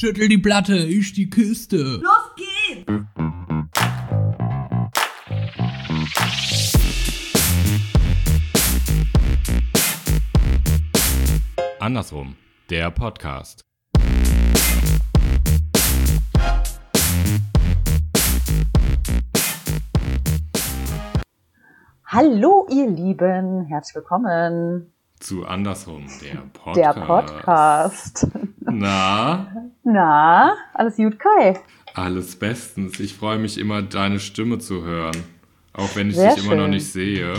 Schüttel die Platte, ich die Kiste. Los geht's! Andersrum, der Podcast. Hallo ihr Lieben, herzlich willkommen Zu Andersrum, der Podcast. Der Podcast. Na, alles gut, Kai? Alles bestens. Ich freue mich immer, deine Stimme zu hören. Auch wenn ich Sehr dich immer noch schön. nicht sehe.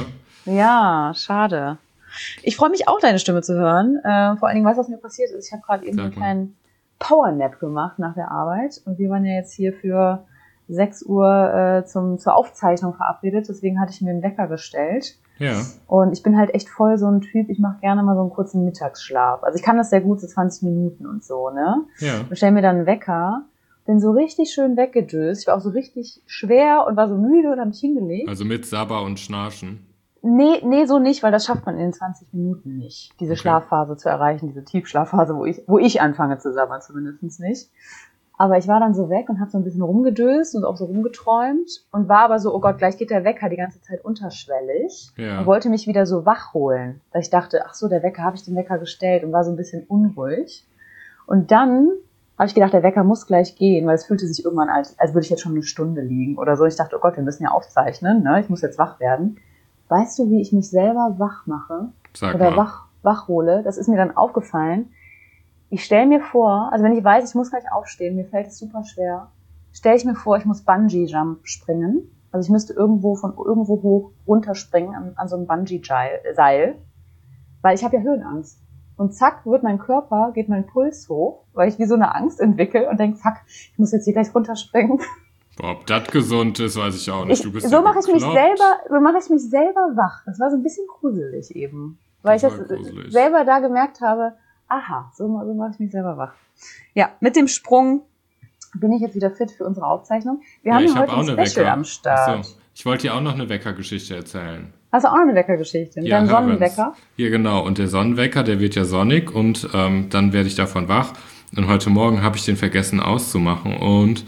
Ja, schade. Ich freue mich auch, deine Stimme zu hören. Vor allen Dingen, was mir passiert ist. Ich habe gerade eben einen kleinen Powernap gemacht nach der Arbeit. Und wir waren ja jetzt hier für 6 Uhr zur Aufzeichnung verabredet. Deswegen hatte ich mir einen Wecker gestellt. Ja. Und ich bin halt echt voll so ein Typ, ich mache gerne mal so einen kurzen Mittagsschlaf. Also ich kann das sehr gut, so 20 Minuten und so, ne? Ja. Und stell mir dann einen Wecker, bin so richtig schön weggedöst. Ich war auch so richtig schwer und war so müde und habe mich hingelegt. Also mit Sabber und Schnarchen. Nee, so nicht, weil das schafft man in den 20 Minuten nicht, diese Okay. Schlafphase zu erreichen, diese Tiefschlafphase, wo ich anfange zu sabbern, zumindest nicht. Aber ich war dann so weg und habe so ein bisschen rumgedöst und auch so rumgeträumt und war aber so, oh Gott, gleich geht der Wecker die ganze Zeit unterschwellig Ja. und wollte mich wieder so wach holen. Weil ich dachte, ach so, der Wecker, habe ich den Wecker gestellt und war so ein bisschen unruhig. Und dann habe ich gedacht, der Wecker muss gleich gehen, weil es fühlte sich irgendwann als würde ich jetzt schon eine Stunde liegen oder so. Ich dachte, oh Gott, wir müssen ja aufzeichnen, ne? Ich muss jetzt wach werden. Weißt du, wie ich mich selber wach mache? Sag Oder mal. wach hole? Das ist mir dann aufgefallen. Ich stelle mir vor, also wenn ich weiß, ich muss gleich aufstehen, mir fällt es super schwer, stelle ich mir vor, ich muss Bungee-Jump springen. Also ich müsste irgendwo hoch runterspringen an so einem Bungee-Seil, weil ich habe ja Höhenangst. Und zack, geht mein Puls hoch, weil ich wie so eine Angst entwickle und denke, fuck, ich muss jetzt hier gleich runterspringen. Boah, ob das gesund ist, weiß ich auch nicht. Du bist So ja mache ich mich bekloppt. selber wach. Das war so ein bisschen gruselig eben. Weil Das ich war das gruselig. selber da gemerkt habe, aha, so mache ich mich selber wach. Ja, mit dem Sprung bin ich jetzt wieder fit für unsere Aufzeichnung. Wir haben ich ja heute hab auch ein eine Special Wecker. am Start. Achso, ich wollte dir auch noch eine Weckergeschichte erzählen. Hast du auch noch eine Weckergeschichte? Ja, Dein Hörens. Sonnenwecker? Ja, genau. Und der Sonnenwecker, der wird ja sonnig und dann werde ich davon wach. Und heute Morgen habe ich den vergessen auszumachen und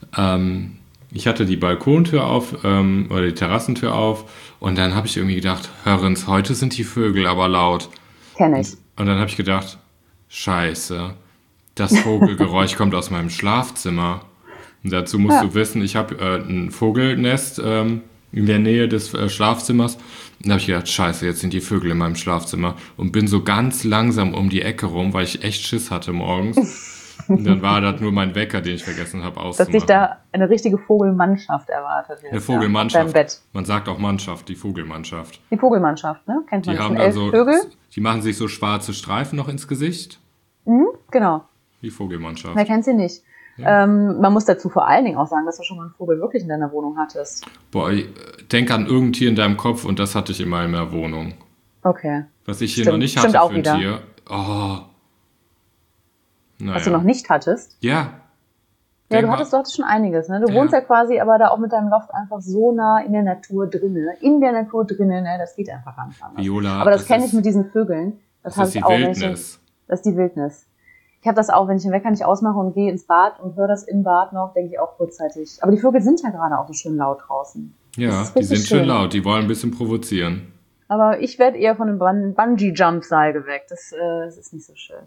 ich hatte die Balkontür auf oder die Terrassentür auf und dann habe ich irgendwie gedacht, Hörens, heute sind die Vögel aber laut. Kenn ich. Und dann habe ich gedacht, scheiße, das Vogelgeräusch kommt aus meinem Schlafzimmer. Und dazu musst du wissen, ich habe ein Vogelnest in der Nähe des Schlafzimmers. Und da habe ich gedacht, scheiße, jetzt sind die Vögel in meinem Schlafzimmer. Und bin so ganz langsam um die Ecke rum, weil ich echt Schiss hatte morgens. Und dann war das nur mein Wecker, den ich vergessen habe Dass auszumachen. dich da eine richtige Vogelmannschaft erwartet. Eine Vogelmannschaft. Auf deinem Bett. Man sagt auch Mannschaft, die Vogelmannschaft. Die Vogelmannschaft, ne? Kennt man Die das? haben Sind dann 11 so, Vögel? die machen sich so schwarze Streifen noch ins Gesicht. Genau. Die Vogelmannschaft. Wer kennt sie nicht? Ja. Man muss dazu vor allen Dingen auch sagen, dass du schon mal einen Vogel wirklich in deiner Wohnung hattest. Boah, denk an irgendein Tier in deinem Kopf und das hatte ich in meiner Wohnung. Okay. Was ich hier Stimmt, noch nicht stimmt hatte auch für ein wieder. Tier. Oh. Naja. Was du noch nicht hattest? Ja. Ja, Denk du mal- hattest schon einiges, ne? Du Ja. wohnst ja quasi aber da auch mit deinem Loft einfach so nah in der Natur drinne. Ne? Das geht einfach gar nicht anders. Viola, Aber das kenne ich ist- mit diesen Vögeln. Das Das habe ist ich die auch. Wenn ich Wildnis. das ist die Wildnis. Ich habe das auch, wenn ich den Wecker nicht ausmache und gehe ins Bad und höre das im Bad noch, denke ich auch kurzzeitig. Aber die Vögel sind ja gerade auch so schön laut draußen. Ja, Das ist die richtig sind schön schön. laut, die wollen ein bisschen provozieren. Aber ich werde eher von dem Bungee-Jump-Seil geweckt. Das ist nicht so schön.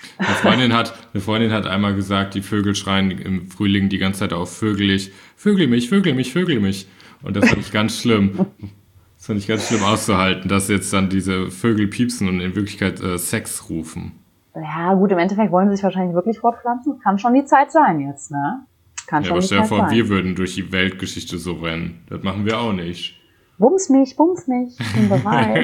Eine Freundin hat einmal gesagt, die Vögel schreien im Frühling die ganze Zeit auf Vögel mich, Vögel mich, Vögel mich. Und das fand ich ganz schlimm. Das fand ich ganz schlimm auszuhalten, dass jetzt dann diese Vögel piepsen und in Wirklichkeit Sex rufen. Ja, gut, im Endeffekt wollen sie sich wahrscheinlich wirklich fortpflanzen. Kann schon die Zeit sein jetzt, ne? Kann Ja, schon aber die stell dir Zeit vor, sein. wir würden durch die Weltgeschichte so rennen. Das machen wir auch nicht. Bums mich, ich bin bereit.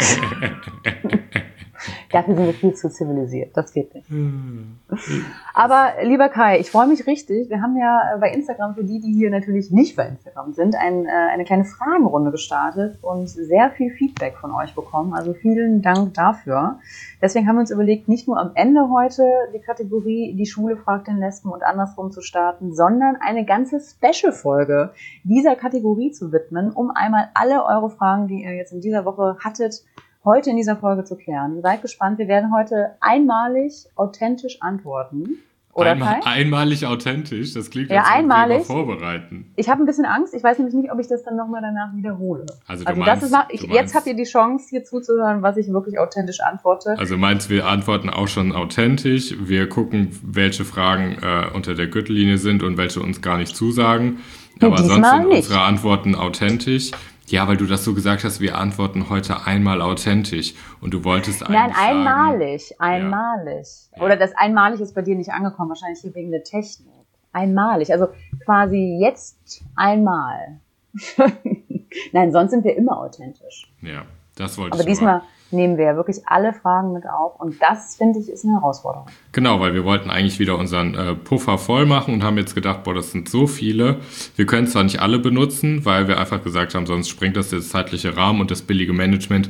Dafür sind wir viel zu zivilisiert. Das geht nicht. Aber lieber Kai, ich freue mich richtig. Wir haben ja bei Instagram, für die hier natürlich nicht bei Instagram sind, eine kleine Fragenrunde gestartet und sehr viel Feedback von euch bekommen. Also vielen Dank dafür. Deswegen haben wir uns überlegt, nicht nur am Ende heute die Kategorie Die Schule fragt den Lesben und andersrum zu starten, sondern eine ganze Special-Folge dieser Kategorie zu widmen, um einmal alle eure Fragen, die ihr jetzt in dieser Woche hattet, heute in dieser Folge zu klären. Seid gespannt, wir werden heute einmalig authentisch antworten. Oder Kai? Einmalig authentisch, das klingt, ja, als würden wir einmalig. Vorbereiten. Ich habe ein bisschen Angst, ich weiß nämlich nicht, ob ich das dann nochmal danach wiederhole. Also jetzt habt ihr die Chance, hier zuzuhören, was ich wirklich authentisch antworte. Also meinst wir antworten auch schon authentisch. Wir gucken, welche Fragen unter der Gürtellinie sind und welche uns gar nicht zusagen. Aber sonst sind unsere Antworten authentisch. Ja, weil du das so gesagt hast, wir antworten heute einmal authentisch. Und du wolltest eigentlich einmalig. Ja. Oder das einmalig ist bei dir nicht angekommen, wahrscheinlich hier wegen der Technik. Einmalig, also quasi jetzt einmal. Nein, sonst sind wir immer authentisch. Ja, das wollte ich aber diesmal nehmen wir ja wirklich alle Fragen mit auf und das, finde ich, ist eine Herausforderung. Genau, weil wir wollten eigentlich wieder unseren Puffer voll machen und haben jetzt gedacht, boah, das sind so viele. Wir können zwar nicht alle benutzen, weil wir einfach gesagt haben, sonst sprengt das der zeitliche Rahmen und das billige Management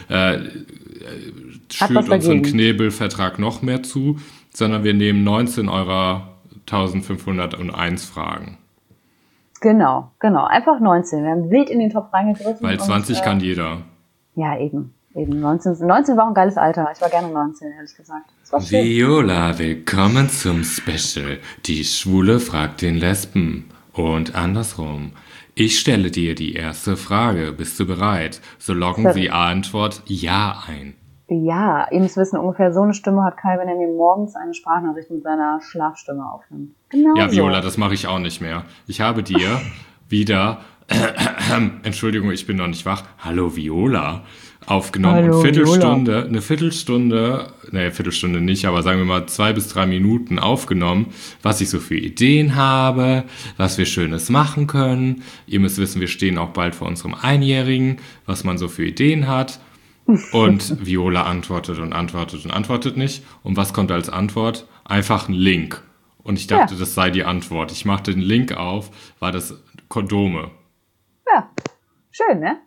schürt unseren Knebelvertrag noch mehr zu, sondern wir nehmen 19 eurer 1501 Fragen. Genau. Einfach 19. Wir haben wild in den Topf reingegriffen. Weil 20 kann jeder. Ja, eben. 19 war auch ein geiles Alter. Ich war gerne 19, ehrlich gesagt. Das war schön. Viola, willkommen zum Special. Die Schwule fragt den Lesben. Und andersrum. Ich stelle dir die erste Frage. Bist du bereit? So loggen Sie Antwort Ja ein. Ja, ihr müsst wissen, ungefähr so eine Stimme hat Kai, wenn er mir morgens eine Sprachnachricht mit seiner Schlafstimme aufnimmt. Genau. Ja, Viola, das mache ich auch nicht mehr. Ich habe dir wieder, Entschuldigung, ich bin noch nicht wach. Hallo Viola, aufgenommen. Hallo, Eine Viertelstunde nicht, aber sagen wir mal 2 bis 3 Minuten aufgenommen, was ich so für Ideen habe, was wir Schönes machen können. Ihr müsst wissen, wir stehen auch bald vor unserem Einjährigen, was man so für Ideen hat. Und Viola antwortet und antwortet und antwortet nicht. Und was kommt als Antwort? Einfach ein Link. Und ich dachte, das sei die Antwort. Ich machte den Link auf, war das Kondome. Ja, schön, ne?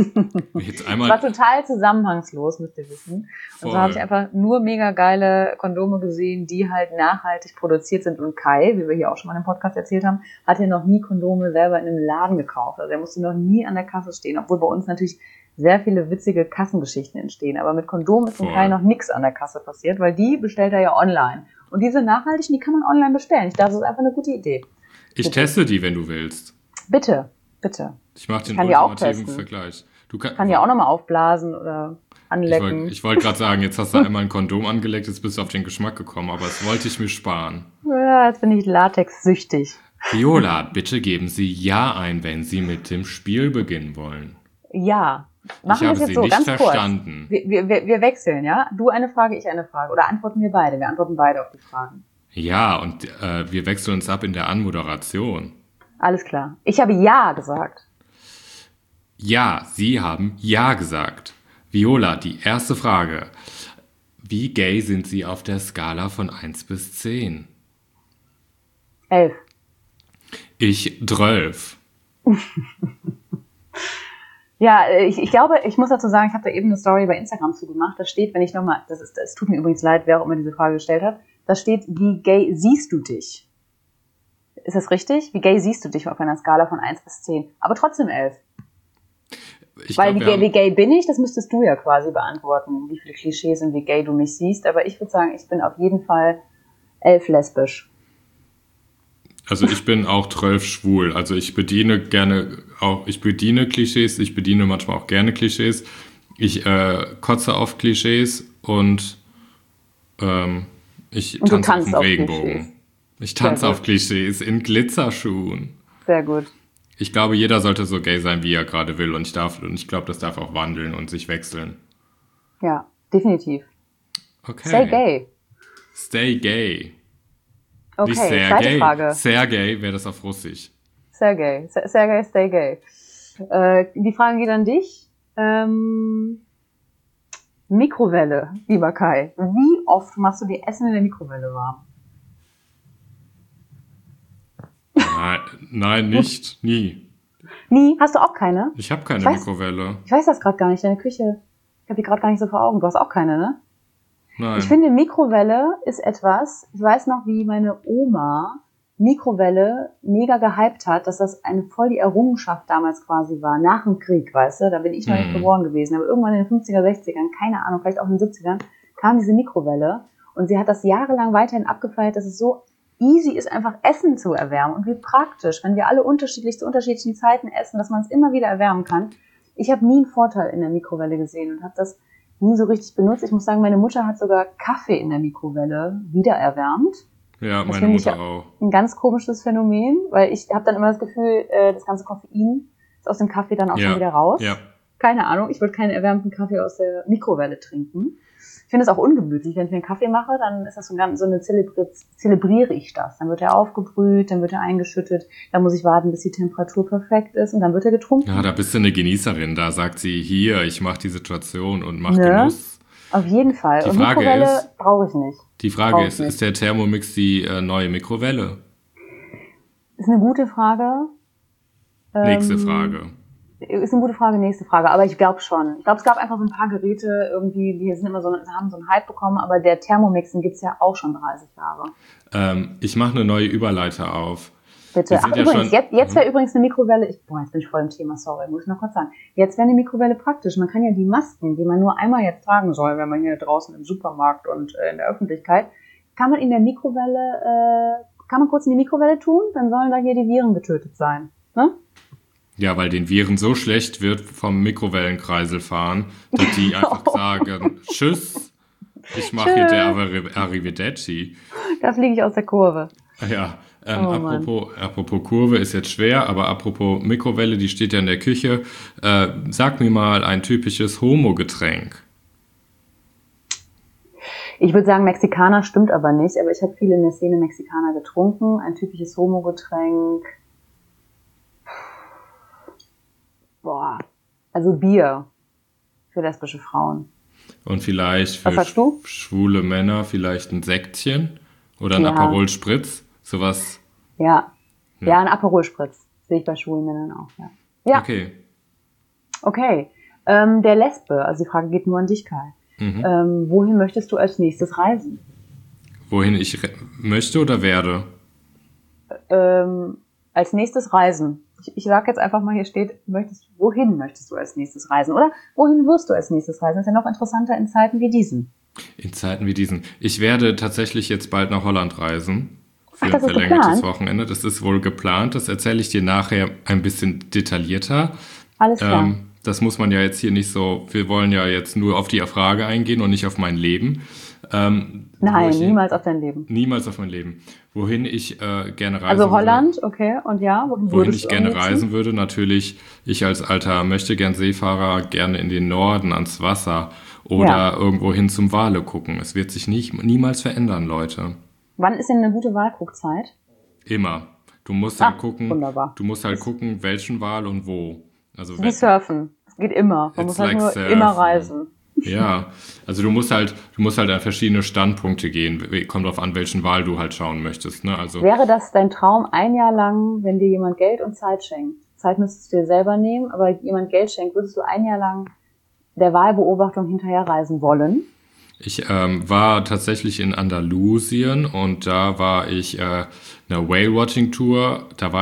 War total zusammenhangslos, müsst ihr wissen. Und so habe ich einfach nur mega geile Kondome gesehen, die halt nachhaltig produziert sind. Und Kai, wie wir hier auch schon mal im Podcast erzählt haben, hat ja noch nie Kondome selber in einem Laden gekauft. Also er musste noch nie an der Kasse stehen, obwohl bei uns natürlich sehr viele witzige Kassengeschichten entstehen. Aber mit Kondom ist in Kai noch nichts an der Kasse passiert, weil die bestellt er ja online. Und diese nachhaltigen, die kann man online bestellen. Ich dachte, das ist einfach eine gute Idee. Ich teste die, wenn du willst. Bitte. Ich mache den ultimativen Vergleich. Kann ja auch nochmal aufblasen oder anlecken. Ich wollte gerade sagen, jetzt hast du einmal ein Kondom angelegt, jetzt bist du auf den Geschmack gekommen, aber das wollte ich mir sparen. Ja, jetzt bin ich Latex-süchtig. Viola, bitte geben Sie Ja ein, wenn Sie mit dem Spiel beginnen wollen. Ja. Machen wir es jetzt so, ganz verstanden. Kurz. Wir wechseln, ja? Du eine Frage, ich eine Frage. Oder antworten wir beide? Wir antworten beide auf die Fragen. Ja, und wir wechseln uns ab in der Anmoderation. Alles klar. Ich habe Ja gesagt. Ja, Sie haben Ja gesagt. Viola, die erste Frage. Wie gay sind Sie auf der Skala von 1 bis 10? 11. Ich 12. Ja, ich glaube, ich muss dazu sagen, ich habe da eben eine Story bei Instagram zugemacht. Da steht, wenn ich nochmal, es tut mir übrigens leid, wer auch immer diese Frage gestellt hat, da steht, wie gay siehst du dich? Ist das richtig? Wie gay siehst du dich auf einer Skala von 1 bis 10? Aber trotzdem 11. Wie gay bin ich, das müsstest du ja quasi beantworten, wie viele Klischees und wie gay du mich siehst. Aber ich würde sagen, ich bin auf jeden Fall 11 lesbisch. Also ich bin auch 12 schwul. Also ich bediene Klischees, ich bediene manchmal auch gerne Klischees. Ich kotze auf Klischees und ich tanze auf dem Regenbogen. Ich tanze auf Klischees in Glitzerschuhen. Sehr gut. Ich glaube, jeder sollte so gay sein, wie er gerade will. Und ich glaube, das darf auch wandeln und sich wechseln. Ja, definitiv. Okay. Stay gay. Stay gay. Okay, nicht sehr zweite gay. Frage. Sergei wäre das auf Russisch. Sergei, stay gay. Die Frage geht an dich. Mikrowelle, lieber Kai. Wie oft machst du dir Essen in der Mikrowelle warm? Nein, nicht. Nie. Nie? Hast du auch keine? Ich habe keine Mikrowelle. Ich weiß das gerade gar nicht. Deine Küche, ich habe die gerade gar nicht so vor Augen. Du hast auch keine, ne? Nein. Ich finde, Mikrowelle ist etwas, ich weiß noch, wie meine Oma Mikrowelle mega gehypt hat, dass das eine voll die Errungenschaft damals quasi war, nach dem Krieg, weißt du? Da bin ich noch nicht geboren gewesen. Aber irgendwann in den 50er, 60ern, keine Ahnung, vielleicht auch in den 70ern, kam diese Mikrowelle und sie hat das jahrelang weiterhin abgefeiert, dass es so easy ist, einfach Essen zu erwärmen und wie praktisch, wenn wir alle unterschiedlich zu unterschiedlichen Zeiten essen, dass man es immer wieder erwärmen kann. Ich habe nie einen Vorteil in der Mikrowelle gesehen und habe das nie so richtig benutzt. Ich muss sagen, meine Mutter hat sogar Kaffee in der Mikrowelle wiedererwärmt. Ja, meine Mutter auch. Ein ganz komisches Phänomen, weil ich habe dann immer das Gefühl, das ganze Koffein ist aus dem Kaffee dann auch schon wieder raus. Ja. Keine Ahnung, ich würde keinen erwärmten Kaffee aus der Mikrowelle trinken. Ich finde es auch ungemütlich. Wenn ich mir einen Kaffee mache, dann ist das so eine zelebriere ich das. Dann wird er aufgebrüht, dann wird er eingeschüttet, dann muss ich warten, bis die Temperatur perfekt ist und dann wird er getrunken. Ja, da bist du eine Genießerin. Da sagt sie, hier, ich mache die Situation und mache Genuss. Auf jeden Fall. Und Mikrowelle brauche ich nicht. Die Frage ist der Thermomix die neue Mikrowelle? Ist eine gute Frage. Nächste Frage. Ist eine gute Frage, nächste Frage. Aber ich glaube schon. Ich glaube, es gab einfach so ein paar Geräte irgendwie, die sind immer haben so einen Hype bekommen, aber der Thermomix, den gibt's ja auch schon 30 Jahre. Ich mache eine neue Überleiter auf. Bitte. Ach, übrigens, jetzt wäre übrigens eine Mikrowelle, jetzt bin ich voll im Thema, sorry, muss ich noch kurz sagen. Jetzt wäre eine Mikrowelle praktisch. Man kann ja die Masken, die man nur einmal jetzt tragen soll, wenn man hier draußen im Supermarkt und in der Öffentlichkeit, kann man in der Mikrowelle, kann man kurz in die Mikrowelle tun, dann sollen da hier die Viren getötet sein. Ne? Ja, weil den Viren so schlecht wird vom Mikrowellenkreisel fahren, dass die einfach sagen, tschüss, ich mache hier der Arrivederci. Da fliege ich aus der Kurve. Ja, apropos Kurve ist jetzt schwer, aber apropos Mikrowelle, die steht ja in der Küche. Sag mir mal ein typisches Homo-Getränk. Ich würde sagen, Mexikaner stimmt aber nicht, aber ich habe viel in der Szene Mexikaner getrunken. Ein typisches Homo-Getränk. Also Bier für lesbische Frauen. Und vielleicht für schwule Männer vielleicht ein Sektchen oder ein Aperol Spritz, sowas. Ja, ein Aperol Spritz sehe ich bei schwulen Männern auch. Ja. Okay. Der Lesbe, also die Frage geht nur an dich, Kai. Wohin möchtest du als nächstes reisen? Wohin ich möchte oder werde? Als nächstes reisen. Ich sage jetzt einfach mal, hier steht, wohin möchtest du als nächstes reisen? Oder wohin wirst du als nächstes reisen? Das ist ja noch interessanter in Zeiten wie diesen. In Zeiten wie diesen. Ich werde tatsächlich jetzt bald nach Holland reisen. Für ein verlängertes Wochenende. Das ist wohl geplant. Das erzähle ich dir nachher ein bisschen detaillierter. Alles klar. Das muss man ja jetzt hier nicht so, wir wollen ja jetzt nur auf die Frage eingehen und nicht auf mein Leben. Nein, niemals auf dein Leben. Niemals auf mein Leben. Wohin ich gerne reisen Also Holland, würde, okay, und ja, wohin ich gerne reisen würde, natürlich, ich als alter Möchtegern-Seefahrer gerne in den Norden, ans Wasser oder irgendwo hin zum Wale gucken. Es wird sich niemals verändern, Leute. Wann ist denn eine gute Walguckzeit? Immer. Du musst halt gucken, gucken, welchen Wal und wo. Also wie surfen. Es geht immer. Man muss halt nur immer reisen. Ja, also du musst halt an verschiedene Standpunkte gehen. Kommt drauf an, welchen Wal du halt schauen möchtest. Ne? Also wäre das dein Traum, ein Jahr lang, wenn dir jemand Geld und Zeit schenkt? Zeit müsstest du dir selber nehmen, aber jemand Geld schenkt, würdest du ein Jahr lang der Wahlbeobachtung hinterherreisen wollen? Ich war tatsächlich in Andalusien und da war ich eine Whale-Watching-Tour.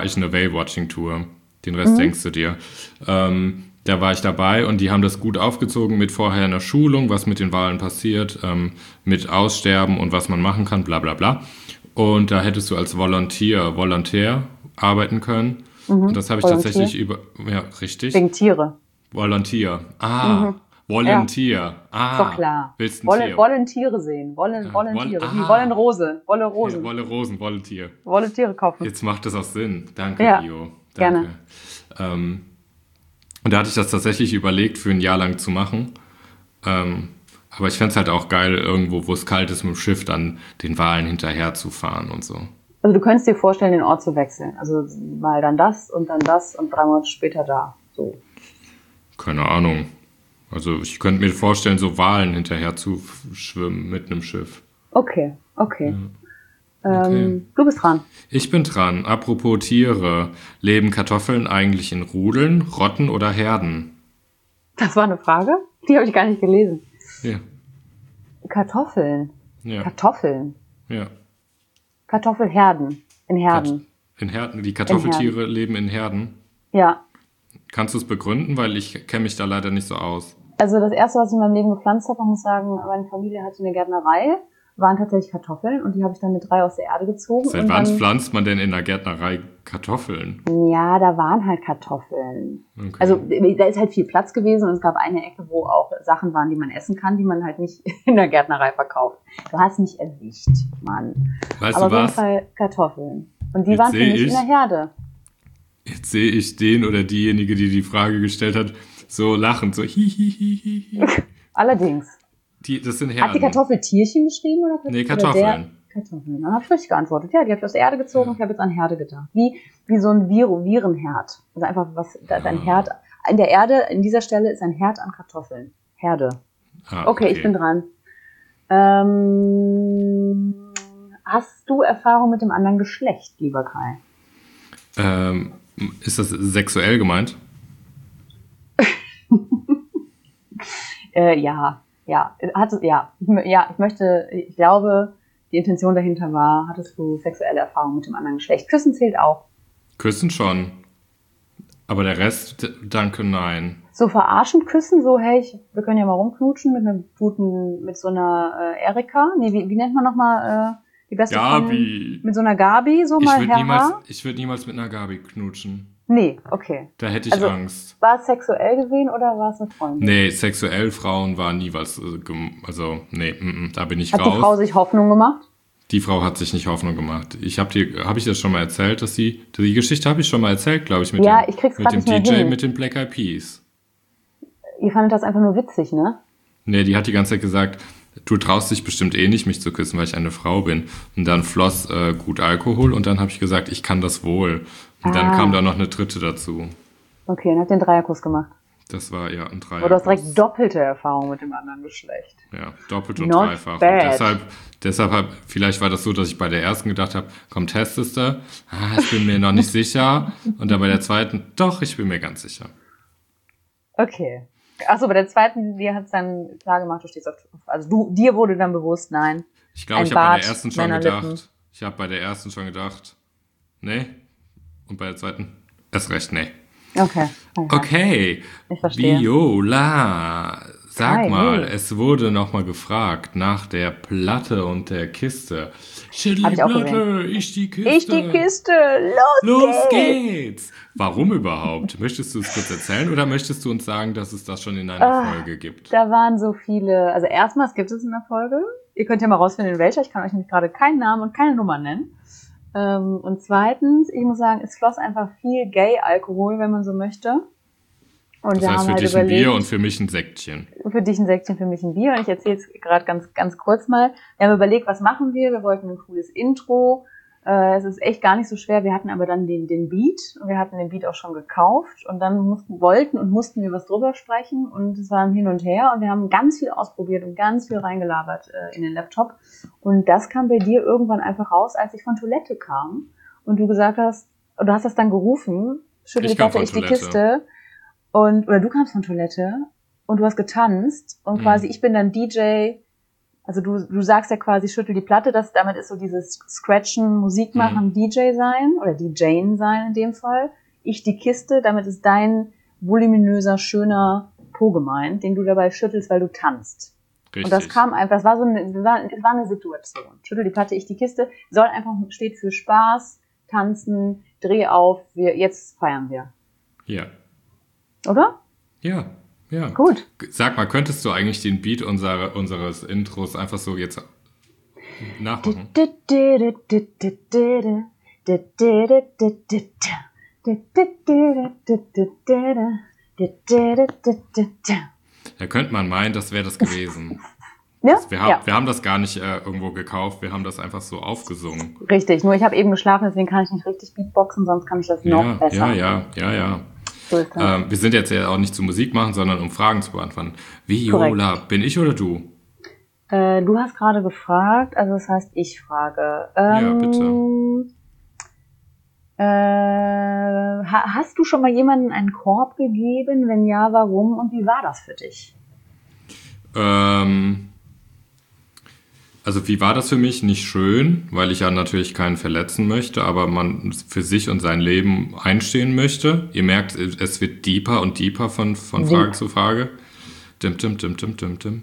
Den Rest denkst du dir. Da war ich dabei und die haben das gut aufgezogen mit vorher einer Schulung, was mit den Walen passiert, mit Aussterben und was man machen kann, bla bla bla. Und da hättest du als Volontär arbeiten können. Und das habe ich tatsächlich richtig. Wegen Tiere. Volunteer. Volunteer. Ist doch klar. Willst du ein Tier? Wollen Tiere sehen. Wollen Rosen. Wolle Rosen. Wolle Rosen, wolle Tier. Wolle Tiere kaufen. Jetzt macht das auch Sinn. Danke, Rio. Danke. Gerne. Und da hatte ich das tatsächlich überlegt, für ein Jahr lang zu machen. Aber ich fände es halt auch geil, irgendwo, wo es kalt ist, mit dem Schiff dann den Walen hinterher zu fahren und so. Also du könntest dir vorstellen, den Ort zu wechseln. Also mal dann das und 3 Monate später da. So. Keine Ahnung. Also ich könnte mir vorstellen, so Walen hinterher zu schwimmen mit einem Schiff. Okay. Du bist dran. Ich bin dran. Apropos Tiere. Leben Kartoffeln eigentlich in Rudeln, Rotten oder Herden? Das war eine Frage? Die habe ich gar nicht gelesen. Ja. Kartoffeln. Ja. Kartoffeln. Ja. Kartoffelherden. In Herden. In Herden. Die Kartoffeltiere leben in Herden? Ja. Kannst du es begründen? Weil ich kenne mich da leider nicht so aus. Also das Erste, was ich in meinem Leben gepflanzt habe, man muss sagen, meine Familie hatte eine Gärtnerei waren tatsächlich Kartoffeln und die habe ich dann mit 3 aus der Erde gezogen. Seit wann pflanzt man denn in der Gärtnerei Kartoffeln? Ja, da waren halt Kartoffeln. Okay. Also da ist halt viel Platz gewesen und es gab eine Ecke, wo auch Sachen waren, die man essen kann, die man halt nicht in der Gärtnerei verkauft. Du hast mich erwischt, Mann. Weißt Aber du was? auf jeden Fall Kartoffeln. Und die waren für mich in der Herde. Jetzt sehe ich den oder diejenige, die die Frage gestellt hat, so lachen, so hihihihi. Allerdings. Das sind Herden. Hat die Kartoffeltierchen geschrieben? Oder nee, Kartoffeln. Kartoffeln. Dann habe ich richtig geantwortet. Ja, die habe ich aus der Erde gezogen. Ich habe jetzt an Herde gedacht. Wie so ein Virenherd. Also einfach ein Herd. In der Erde, in dieser Stelle ist ein Herd an Kartoffeln. Herde. Okay, ich bin dran. Hast du Erfahrung mit dem anderen Geschlecht, lieber Kai? Ist das sexuell gemeint? Ja. Ich glaube, die Intention dahinter war, hattest du sexuelle Erfahrung mit dem anderen Geschlecht? Küssen zählt auch. Küssen schon. Aber der Rest, danke, nein. So verarschend küssen, so, hey, wir können ja mal rumknutschen mit so einer Erika. Nee, wie nennt man nochmal die beste Freundin? Mit so einer Gabi, so mal Ich würde niemals mit einer Gabi knutschen. Nee, okay. Da hätte ich Angst. War es sexuell gesehen oder war es eine Freundin? Nee, sexuell Frauen war nie was, also, nee, da bin ich raus. Hat die Frau sich Hoffnung gemacht? Die Frau hat sich nicht Hoffnung gemacht. Habe ich das schon mal erzählt, die Geschichte habe ich schon mal erzählt, glaube ich, mit dem DJ mit den Black Eyed Peas. Ihr fandet das einfach nur witzig, ne? Nee, die hat die ganze Zeit gesagt, du traust dich bestimmt eh nicht, mich zu küssen, weil ich eine Frau bin. Und dann floss gut Alkohol und dann habe ich gesagt, ich kann das wohl. Und dann kam da noch eine dritte dazu. Okay, und hat den Dreierkuss gemacht. Das war ja ein Dreierkuss. Aber du hast direkt doppelte Erfahrung mit dem anderen Geschlecht. Ja, doppelt und dreifach. Und deshalb, vielleicht war das so, dass ich bei der ersten gedacht habe, komm, testest du. Ich bin mir noch nicht sicher. Und dann bei der zweiten, doch, ich bin mir ganz sicher. Okay. Achso, bei der zweiten, dir hat es dann klar gemacht, du stehst also dir wurde dann bewusst, nein. Ich glaube, ich habe bei der ersten schon gedacht, nee. Und bei der zweiten, erst recht, nee. Okay. Ich verstehe. Viola, sag mal, es wurde nochmal gefragt nach der Platte und der Kiste. Schüttel die Platte, ich die Kiste. Ich die Kiste, los geht's. Warum überhaupt? Möchtest du es kurz erzählen oder möchtest du uns sagen, dass es das schon in einer Folge gibt? Da waren so viele, also erstmals gibt es in der Folge. Ihr könnt ja mal rausfinden, in welcher. Ich kann euch nämlich gerade keinen Namen und keine Nummer nennen. Und zweitens, ich muss sagen, es floss einfach viel Gay-Alkohol, wenn man so möchte. Und das heißt, für dich ein Bier und für mich ein Säckchen. Für dich ein Säckchen, für mich ein Bier. Und ich erzähle es gerade ganz kurz mal. Wir haben überlegt, was machen wir? Wir wollten ein cooles Intro. Es ist echt gar nicht so schwer. Wir hatten aber dann den Beat. Und wir hatten den Beat auch schon gekauft. Und dann mussten wir was drüber sprechen. Und es war ein Hin und Her. Und wir haben ganz viel ausprobiert und ganz viel reingelabert in den Laptop. Und das kam bei dir irgendwann einfach raus, als ich von Toilette kam. Und du gesagt hast, du hast das dann gerufen, schüttel die Platte, ich die Kiste. Oder du kamst von Toilette und du hast getanzt. Und quasi ich bin dann DJ. Also du sagst ja quasi, schüttel die Platte, damit ist so dieses Scratchen, Musik machen, DJ sein oder DJen sein in dem Fall. Ich die Kiste, damit ist dein voluminöser, schöner Po gemeint, den du dabei schüttelst, weil du tanzt. Richtig. Und das kam einfach, es war eine Situation. Schüttel die Platte, ich die Kiste, steht für Spaß, Tanzen, Dreh auf, jetzt feiern wir. Ja. Oder? Ja. Ja. Gut. Sag mal, könntest du eigentlich den Beat unseres Intros einfach so jetzt nachmachen? Da könnte man meinen, das wäre das gewesen. Ja? Wir haben das gar nicht irgendwo gekauft, wir haben das einfach so aufgesungen. Richtig, nur ich habe eben geschlafen, deswegen kann ich nicht richtig Beatboxen, sonst kann ich das noch besser. Ja. Wir sind jetzt ja auch nicht zum Musik machen, sondern um Fragen zu beantworten. Viola, korrekt. Bin ich oder du? Du hast gerade gefragt, also das heißt, ich frage. Ja, bitte. Hast du schon mal jemandem einen Korb gegeben? Wenn ja, warum und wie war das für dich? Also wie war das für mich? Nicht schön, weil ich ja natürlich keinen verletzen möchte, aber man für sich und sein Leben einstehen möchte. Ihr merkt, es wird deeper und deeper von Frage zu Frage. Dim, dim, dim, dim, dim, dim.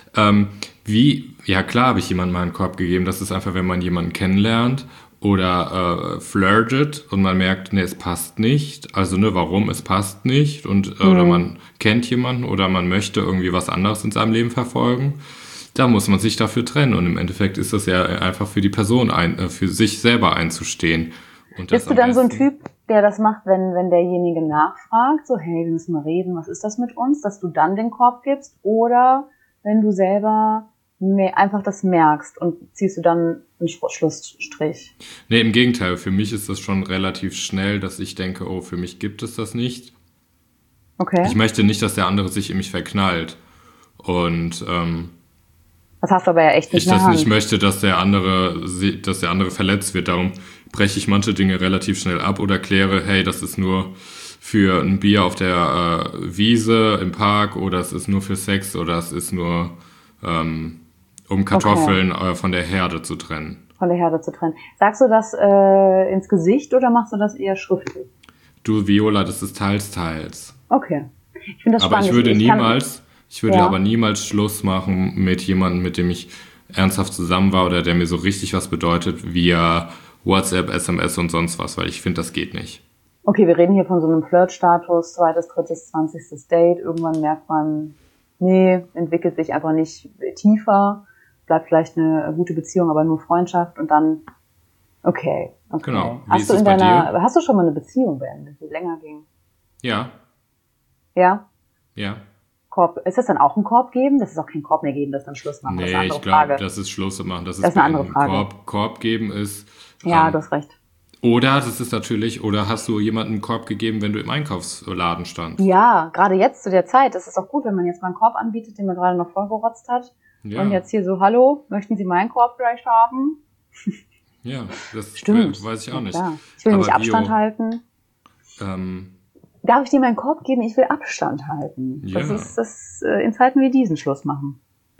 Ja klar habe ich jemandem mal einen Korb gegeben. Das ist einfach, wenn man jemanden kennenlernt oder flirtet und man merkt, nee, es passt nicht. Also, ne, warum? Es passt nicht. Und, oder man kennt jemanden oder man möchte irgendwie was anderes in seinem Leben verfolgen. Da muss man sich dafür trennen. Und im Endeffekt ist das ja einfach für die Person, für sich selber einzustehen. Und das Bist du dann so ein Typ, der das macht, wenn derjenige nachfragt, so, hey, wir müssen mal reden, was ist das mit uns, dass du dann den Korb gibst? Oder wenn du selber einfach das merkst und ziehst du dann einen Schlussstrich? Nee, im Gegenteil. Für mich ist das schon relativ schnell, dass ich denke, oh, für mich gibt es das nicht. Okay. Ich möchte nicht, dass der andere sich in mich verknallt. Und das hast du aber ja echt nicht ich in der Hand. nicht möchte, dass der andere verletzt wird. Darum breche ich manche Dinge relativ schnell ab oder kläre, hey, das ist nur für ein Bier auf der Wiese im Park oder es ist nur für Sex oder es ist nur um Kartoffeln von der Herde zu trennen. Von der Herde zu trennen. Sagst du das ins Gesicht oder machst du das eher schriftlich? Du, Viola, das ist teils, teils. Okay. Ich finde das aber spannend. Ich würde aber niemals Schluss machen mit jemandem, mit dem ich ernsthaft zusammen war oder der mir so richtig was bedeutet, via WhatsApp, SMS und sonst was, weil ich finde, das geht nicht. Okay, wir reden hier von so einem Flirt-Status, 2., 3., 20. Date. Irgendwann merkt man, nee, entwickelt sich einfach nicht tiefer, bleibt vielleicht eine gute Beziehung, aber nur Freundschaft und dann, okay. Genau. Hast du schon mal eine Beziehung beendet, die länger ging? Ja. Ja? Ja. Korb. Ist das dann auch ein Korb geben? Das ist auch kein Korb mehr geben, das ist dann Schluss machen. Nee, das ist eine andere ich glaube, Frage. das ist Schluss machen. Das ist eine andere Frage. Korb geben ist. Ja, du hast recht. Oder hast du jemandem einen Korb gegeben, wenn du im Einkaufsladen standst? Ja, gerade jetzt zu der Zeit. Das ist auch gut, wenn man jetzt mal einen Korb anbietet, den man gerade noch vollgerotzt hat. Ja. Und jetzt hier so, hallo, möchten Sie meinen Korb vielleicht haben? Ja, das stimmt. Weiß ich auch nicht. Klar. Ich will nicht Abstand halten. Darf ich dir meinen Korb geben? Ich will Abstand halten. Ja. Das ist in Zeiten wie diesen Schluss machen.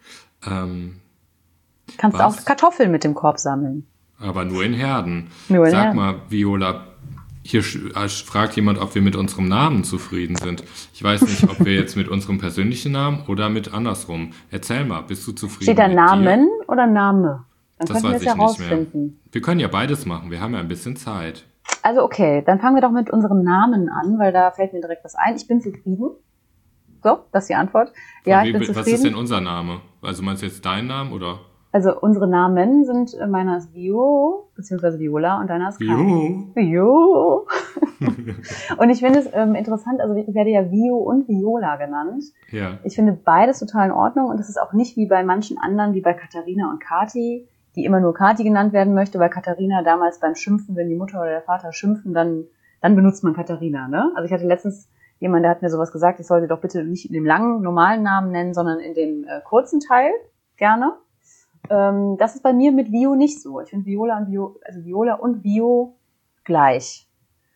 Kannst auch Kartoffeln mit dem Korb sammeln. Aber nur in Herden. Sag mal, Viola, hier fragt jemand, ob wir mit unserem Namen zufrieden sind. Ich weiß nicht, ob wir jetzt mit unserem persönlichen Namen oder mit andersrum. Erzähl mal, bist du zufrieden? Steht da Namen oder Name? Dann das weiß ich nicht mehr. Wir können ja beides machen, wir haben ja ein bisschen Zeit. Also okay, dann fangen wir doch mit unserem Namen an, weil da fällt mir direkt was ein. Ich bin zufrieden. So, das ist die Antwort. Ja, ich bin zufrieden. Was ist denn unser Name? Also meinst du jetzt deinen Namen oder? Also unsere Namen sind, meiner ist Vio, beziehungsweise Viola und deiner ist Vio. Und ich finde es interessant, also ich werde ja Vio und Viola genannt. Ja. Ich finde beides total in Ordnung und das ist auch nicht wie bei manchen anderen, wie bei Katharina und Kati, die immer nur Kati genannt werden möchte, weil Katharina damals beim Schimpfen, wenn die Mutter oder der Vater schimpfen, dann benutzt man Katharina, ne? Also ich hatte letztens jemand, der hat mir sowas gesagt, ich sollte doch bitte nicht in dem langen, normalen Namen nennen, sondern in dem kurzen Teil, gerne. Das ist bei mir mit Vio nicht so. Ich finde Viola und Vio gleich.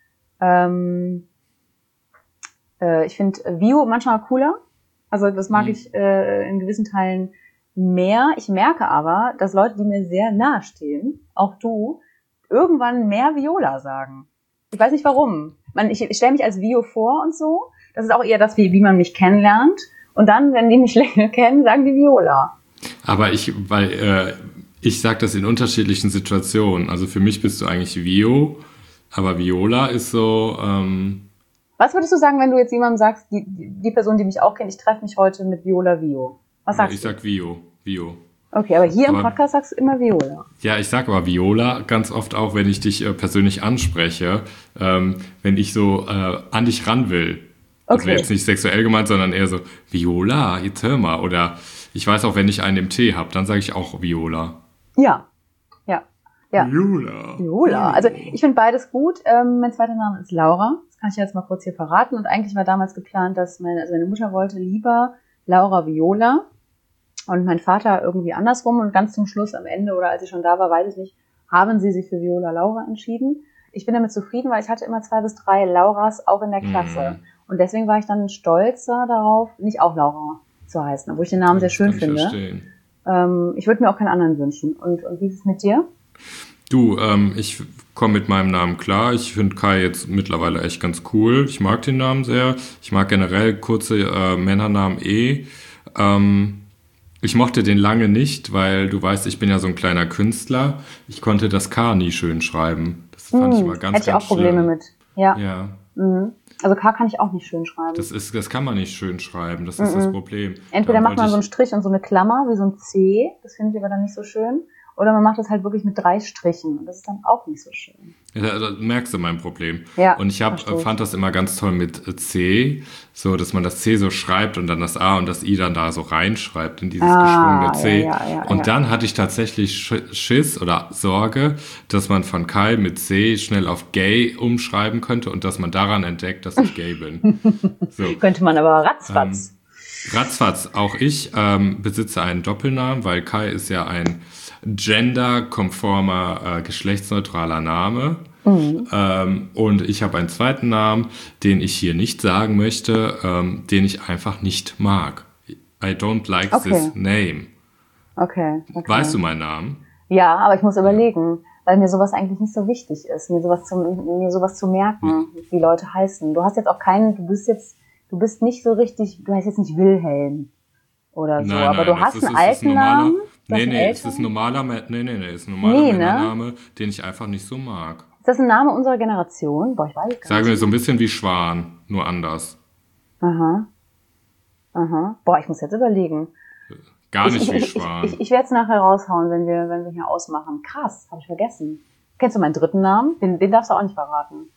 Ich finde Vio manchmal cooler. Also das mag ich in gewissen Teilen mehr. Ich merke aber, dass Leute, die mir sehr nahe stehen, auch du, irgendwann mehr Viola sagen. Ich weiß nicht warum. Ich stelle mich als Vio vor und so. Das ist auch eher das, wie man mich kennenlernt. Und dann, wenn die mich länger kennen, sagen die Viola. Aber ich sage das in unterschiedlichen Situationen. Also für mich bist du eigentlich Vio, aber Viola ist so... Was würdest du sagen, wenn du jetzt jemandem sagst, die Person, die mich auch kennt, ich treffe mich heute mit Viola Vio? Was sagst du? Ich sag Vio. Okay, aber hier im Podcast sagst du immer Viola. Ja, ich sag aber Viola ganz oft auch, wenn ich dich persönlich anspreche, wenn ich so an dich ran will. Also jetzt nicht sexuell gemeint, sondern eher so, Viola, jetzt hör mal. Oder ich weiß auch, wenn ich einen im Tee habe, dann sage ich auch Viola. Ja. Viola. Also ich finde beides gut. Mein zweiter Name ist Laura. Das kann ich jetzt mal kurz hier verraten. Und eigentlich war damals geplant, dass meine Mutter wollte lieber Laura Viola und mein Vater irgendwie andersrum. Und ganz zum Schluss, am Ende oder als ich schon da war, weiß ich nicht, haben sie sich für Viola Laura entschieden. Ich bin damit zufrieden, weil ich hatte immer 2 bis 3 Lauras auch in der Klasse. Und deswegen war ich dann stolzer darauf, nicht auch Laura zu heißen, obwohl ich den Namen sehr schön finde. Ich würde mir auch keinen anderen wünschen. Und wie ist es mit dir? Du, ich komme mit meinem Namen klar. Ich finde Kai jetzt mittlerweile echt ganz cool. Ich mag den Namen sehr. Ich mag generell kurze Männernamen Ich mochte den lange nicht, weil du weißt, ich bin ja so ein kleiner Künstler. Ich konnte das K nie schön schreiben. Das fand ich immer ganz, hätte ich ganz auch Probleme schlimm. mit. Ja. Ja, Also K kann ich auch nicht schön schreiben. das kann man nicht schön schreiben. Das ist das Problem. Entweder Darum macht man wollte so einen Strich und so eine Klammer, wie so ein C. Das finde ich aber dann nicht so schön. Oder man macht das halt wirklich mit 3 Strichen. Und das ist dann auch nicht so schön. Da merkst du mein Problem. Ja, Und ich verstehe ich. fand das immer ganz toll mit C, so dass man das C so schreibt und dann das A und das I dann da so reinschreibt in dieses geschwungene C. Ja. Und dann hatte ich tatsächlich Schiss oder Sorge, dass man von Kai mit C schnell auf gay umschreiben könnte und dass man daran entdeckt, dass ich gay bin. So. Könnte man aber ratzfatz. Ratzfatz, auch ich besitze einen Doppelnamen, weil Kai ist ja ein genderkonformer, geschlechtsneutraler Name. Und ich habe einen zweiten Namen, den ich hier nicht sagen möchte, den ich einfach nicht mag. I don't like this name. Okay. Weißt du meinen Namen? Ja, aber ich muss überlegen, weil mir sowas eigentlich nicht so wichtig ist, mir sowas zu merken, wie Leute heißen. Du hast jetzt auch keinen, du bist nicht so richtig, du heißt jetzt nicht Wilhelm oder so, aber du hast einen alten Namen. Es ist ein normaler Männername, den ich einfach nicht so mag. Ist das ein Name unserer Generation? Boah, ich weiß gar nicht. Sagen wir so ein bisschen wie Schwan, nur anders. Aha. Boah, ich muss jetzt überlegen. Gar nicht wie Schwan. Ich werde es nachher raushauen, wenn wir hier ausmachen. Krass, habe ich vergessen. Kennst du meinen dritten Namen? Den darfst du auch nicht verraten.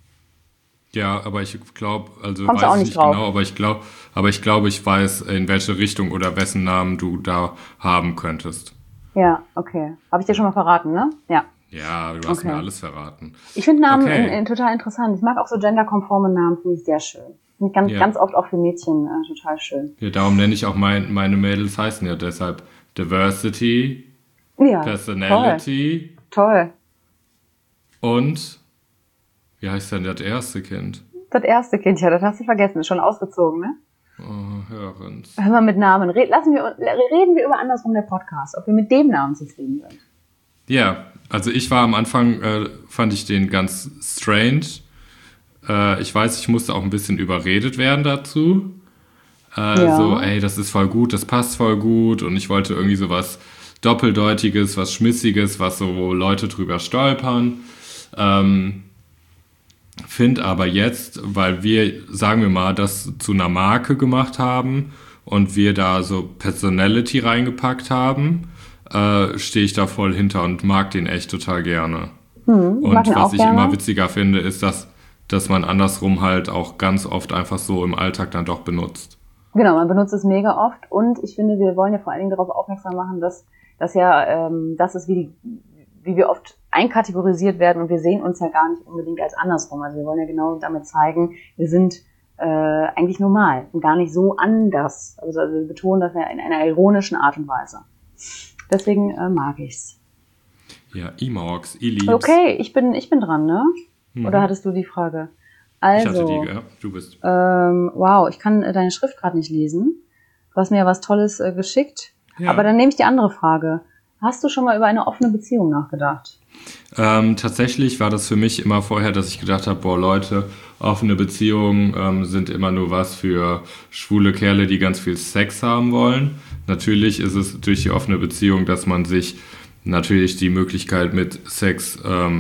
Ja, aber ich glaube, also Kommst du weiß auch ich nicht nicht drauf? genau, aber ich glaube, ich weiß, in welche Richtung oder wessen Namen du da haben könntest. Ja, okay. Habe ich dir schon mal verraten, ne? Ja. Ja, du hast mir alles verraten. Ich finde Namen Okay. total interessant. Ich mag auch so genderkonforme Namen, finde ich sehr schön. Finde ich ganz oft auch für Mädchen total schön. Ja, darum nenne ich auch meine Mädels heißen ja deshalb Diversity, Ja, Personality toll. und wie heißt denn das erste Kind? Das erste Kind, ja, das hast du vergessen. Ist schon ausgezogen, ne? Oh, Hörens. Hör mal mit Namen. Reden wir über andersrum der Podcast, ob wir mit dem Namen zufrieden sind. Ja, also ich war am Anfang, fand ich den ganz strange. Ich weiß, ich musste auch ein bisschen überredet werden dazu. So, ey, das ist voll gut, das passt voll gut. Und ich wollte irgendwie so was Doppeldeutiges, was Schmissiges, was so Leute drüber stolpern. Find aber jetzt, weil wir, sagen wir mal, das zu einer Marke gemacht haben und wir da so Personality reingepackt haben, stehe ich da voll hinter und mag den echt total gerne. Und was ich immer witziger finde, ist, dass man andersrum halt auch ganz oft einfach so im Alltag dann doch benutzt. Genau, man benutzt es mega oft und ich finde, wir wollen ja vor allen Dingen darauf aufmerksam machen, dass das ist, wie wir oft einkategorisiert werden und wir sehen uns ja gar nicht unbedingt als andersrum. Also wir wollen ja genau damit zeigen, wir sind eigentlich normal und gar nicht so anders. Also wir betonen das ja in einer ironischen Art und Weise. Deswegen mag ich's. Ja, ich lieb's. Okay, ich bin dran, ne? Oder hattest du die Frage? Also, ich hatte die, ja, du bist. Wow, ich kann deine Schrift gerade nicht lesen. Du hast mir ja was Tolles geschickt. Ja. Aber dann nehme ich die andere Frage. Hast du schon mal über eine offene Beziehung nachgedacht? Tatsächlich war das für mich immer vorher, dass ich gedacht habe, boah Leute, offene Beziehungen sind immer nur was für schwule Kerle, die ganz viel Sex haben wollen. Natürlich ist es durch die offene Beziehung, dass man sich natürlich die Möglichkeit mit Sex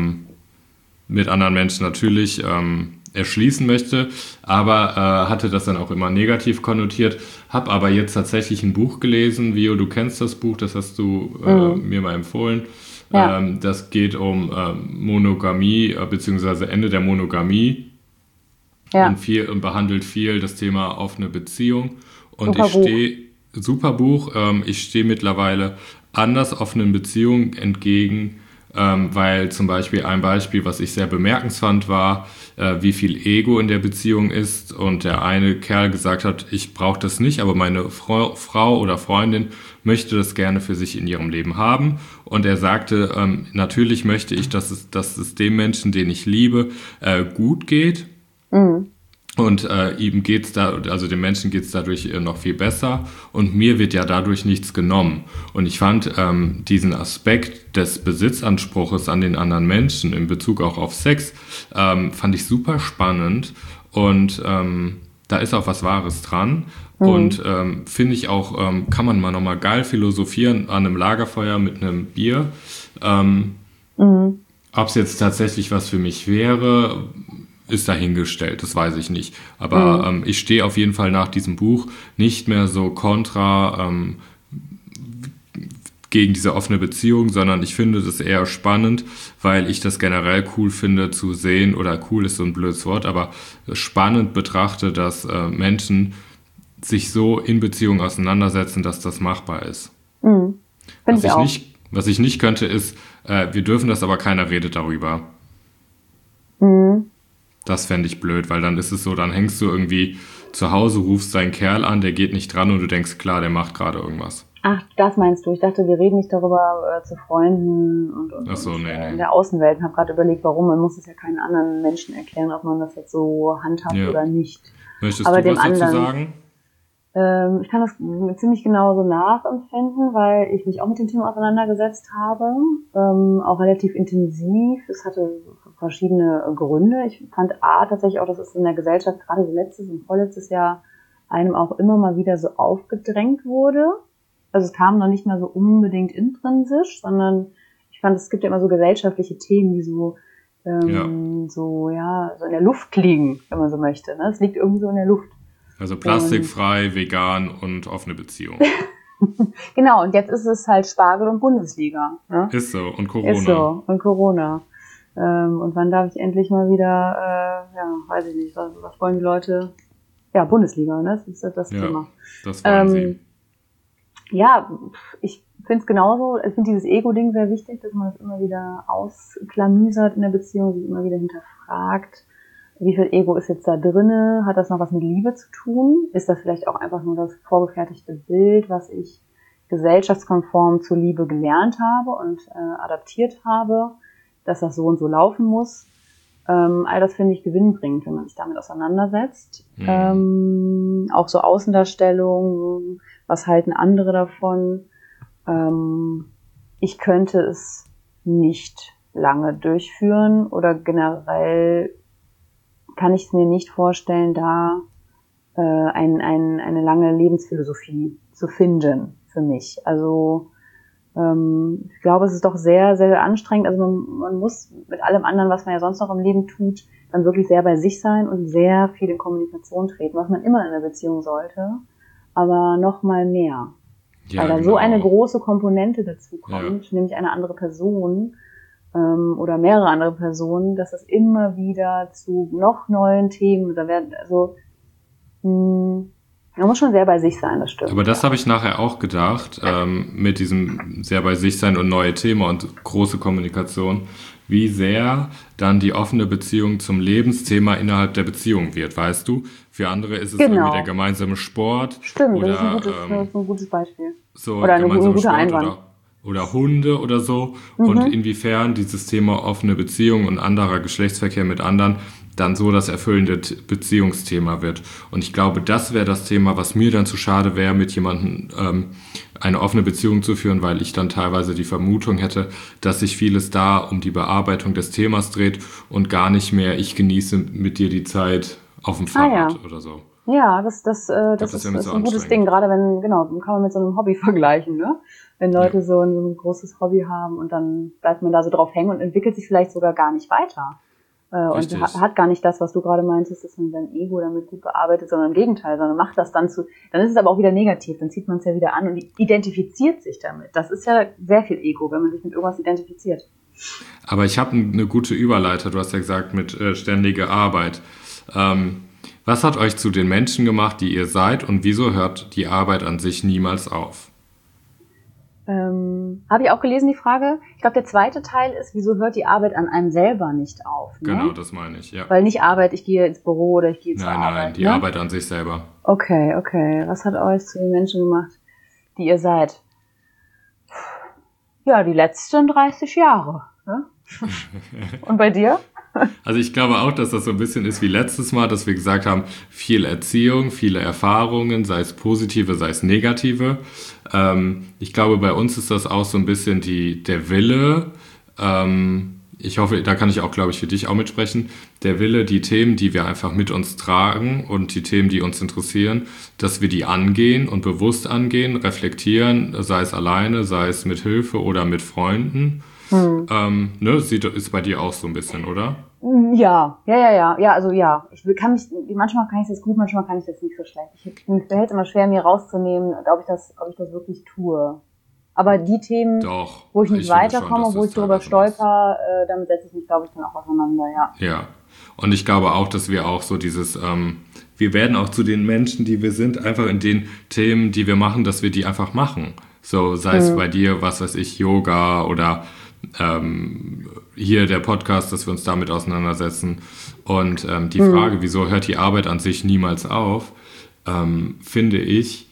mit anderen Menschen natürlich erschließen möchte, aber hatte das dann auch immer negativ konnotiert, habe aber jetzt tatsächlich ein Buch gelesen, Vio, du kennst das Buch, das hast du mir mal empfohlen. Ja. Das geht um Monogamie, beziehungsweise Ende der Monogamie und behandelt viel das Thema offene Beziehung. Und super Buch, ich stehe mittlerweile anders offenen Beziehungen entgegen, weil zum Beispiel ein Beispiel, was ich sehr bemerkenswert war, wie viel Ego in der Beziehung ist und der eine Kerl gesagt hat, ich brauche das nicht, aber meine Frau oder Freundin möchte das gerne für sich in ihrem Leben haben und er sagte, natürlich möchte ich, dass es dem Menschen, den ich liebe, gut geht. Und ihm geht's also dem Menschen geht's dadurch noch viel besser und mir wird ja dadurch nichts genommen. Und ich fand diesen Aspekt des Besitzanspruches an den anderen Menschen in Bezug auch auf Sex, fand ich super spannend und da ist auch was Wahres dran. Und finde ich auch, kann man mal nochmal geil philosophieren an einem Lagerfeuer mit einem Bier. Ob es jetzt tatsächlich was für mich wäre, ist dahingestellt, das weiß ich nicht. Aber ich stehe auf jeden Fall nach diesem Buch nicht mehr so kontra gegen diese offene Beziehung, sondern ich finde das eher spannend, weil ich das generell cool finde zu sehen, oder cool ist so ein blödes Wort, aber spannend betrachte, dass Menschen sich so in Beziehung auseinandersetzen, dass das machbar ist. Was ich nicht könnte, ist, wir dürfen das, aber keiner redet darüber. Das fände ich blöd, weil dann ist es so, dann hängst du irgendwie zu Hause, rufst deinen Kerl an, der geht nicht dran und du denkst, klar, der macht gerade irgendwas. Ach, das meinst du? Ich dachte, wir reden nicht darüber zu Freunden und nee. in der Außenwelt. Ich habe gerade überlegt, warum. Man muss es ja keinen anderen Menschen erklären, ob man das jetzt so handhabt oder nicht. Möchtest du was dazu sagen? Ich kann das ziemlich genau so nachempfinden, weil ich mich auch mit dem Thema auseinandergesetzt habe, auch relativ intensiv. Es hatte verschiedene Gründe. Ich fand tatsächlich auch, dass es in der Gesellschaft gerade so letztes und vorletztes Jahr einem auch immer mal wieder so aufgedrängt wurde. Also es kam noch nicht mal so unbedingt intrinsisch, sondern ich fand, es gibt ja immer so gesellschaftliche Themen, die so in der Luft liegen, wenn man so möchte. Ne? Es liegt irgendwie so in der Luft. Also plastikfrei, vegan und offene Beziehung. Genau, und jetzt ist es halt Spargel und Bundesliga. Ne? Ist so, und Corona. Und wann darf ich endlich mal wieder, weiß ich nicht, was wollen die Leute? Ja, Bundesliga, ne? Das ist das Thema. Das wollen sie. Ja, ich finde es genauso. Ich finde dieses Ego-Ding sehr wichtig, dass man das immer wieder ausklamüsert in der Beziehung, sich immer wieder hinterfragt. Wie viel Ego ist jetzt da drinne? Hat das noch was mit Liebe zu tun? Ist das vielleicht auch einfach nur das vorgefertigte Bild, was ich gesellschaftskonform zur Liebe gelernt habe und adaptiert habe, dass das so und so laufen muss? All das finde ich gewinnbringend, wenn man sich damit auseinandersetzt. Auch so Außendarstellung, was halten andere davon? Ich könnte es nicht lange durchführen oder generell kann ich es mir nicht vorstellen, da eine lange Lebensphilosophie zu finden für mich. Also ich glaube, es ist doch sehr, sehr anstrengend. Also man muss mit allem anderen, was man ja sonst noch im Leben tut, dann wirklich sehr bei sich sein und sehr viel in Kommunikation treten, was man immer in einer Beziehung sollte, aber noch mal mehr. Weil da so eine große Komponente dazu kommt, nämlich eine andere Person oder mehrere andere Personen, dass es immer wieder zu noch neuen Themen, man muss schon sehr bei sich sein, das stimmt. Aber das habe ich nachher auch gedacht, mit diesem sehr bei sich sein und neue Themen und große Kommunikation, wie sehr dann die offene Beziehung zum Lebensthema innerhalb der Beziehung wird, weißt du? Für andere ist es irgendwie der gemeinsame Sport. Stimmt, oder, das ist ein gutes Beispiel. So oder ein guter Einwand. Oder Hunde oder so. Und inwiefern dieses Thema offene Beziehung und anderer Geschlechtsverkehr mit anderen dann so das erfüllende Beziehungsthema wird. Und ich glaube, das wäre das Thema, was mir dann zu schade wäre, mit jemandem eine offene Beziehung zu führen, weil ich dann teilweise die Vermutung hätte, dass sich vieles da um die Bearbeitung des Themas dreht und gar nicht mehr, ich genieße mit dir die Zeit auf dem Fahrrad oder so. Ja, das ist ein gutes Ding, gerade wenn, kann man mit so einem Hobby vergleichen, ne? Wenn Leute so ein großes Hobby haben und dann bleibt man da so drauf hängen und entwickelt sich vielleicht sogar gar nicht weiter. Und hat gar nicht das, was du gerade meintest, dass man sein Ego damit gut bearbeitet, sondern im Gegenteil, sondern macht das dann ist es aber auch wieder negativ, dann zieht man es ja wieder an und identifiziert sich damit. Das ist ja sehr viel Ego, wenn man sich mit irgendwas identifiziert. Aber ich habe eine gute Überleiter, du hast ja gesagt, mit ständiger Arbeit. Was hat euch zu den Menschen gemacht, die ihr seid, und wieso hört die Arbeit an sich niemals auf? Habe ich auch gelesen, die Frage. Ich glaube, der zweite Teil ist, wieso hört die Arbeit an einem selber nicht auf? Ne? Genau, das meine ich, ja. Weil nicht Arbeit, ich gehe ins Büro oder ich gehe zur Arbeit. Nein, die Arbeit an sich selber. Okay. Was hat euch zu den Menschen gemacht, die ihr seid? Ja, die letzten 30 Jahre. Ne? Und bei dir? Also ich glaube auch, dass das so ein bisschen ist wie letztes Mal, dass wir gesagt haben, viel Erziehung, viele Erfahrungen, sei es positive, sei es negative. Ich glaube, bei uns ist das auch so ein bisschen der Wille, ich hoffe, da kann ich auch, glaube ich, für dich auch mitsprechen, der Wille, die Themen, die wir einfach mit uns tragen und die Themen, die uns interessieren, dass wir die angehen und bewusst angehen, reflektieren, sei es alleine, sei es mit Hilfe oder mit Freunden. Ist bei dir auch so ein bisschen, oder? Ja, also ja. Manchmal kann ich das gut, manchmal kann ich das nicht so schlecht. Mir fällt es immer schwer, mir rauszunehmen, ob ich das wirklich tue. Aber die Themen, Doch, wo ich nicht weiterkomme, wo ich darüber stolper, damit setze ich mich, glaube ich, dann auch auseinander, ja. Ja, und ich glaube auch, dass wir auch so dieses, wir werden auch zu den Menschen, die wir sind, einfach in den Themen, die wir machen, dass wir die einfach machen. So, sei es bei dir, was weiß ich, Yoga oder hier der Podcast, dass wir uns damit auseinandersetzen. Und die Frage, wieso hört die Arbeit an sich niemals auf, finde ich,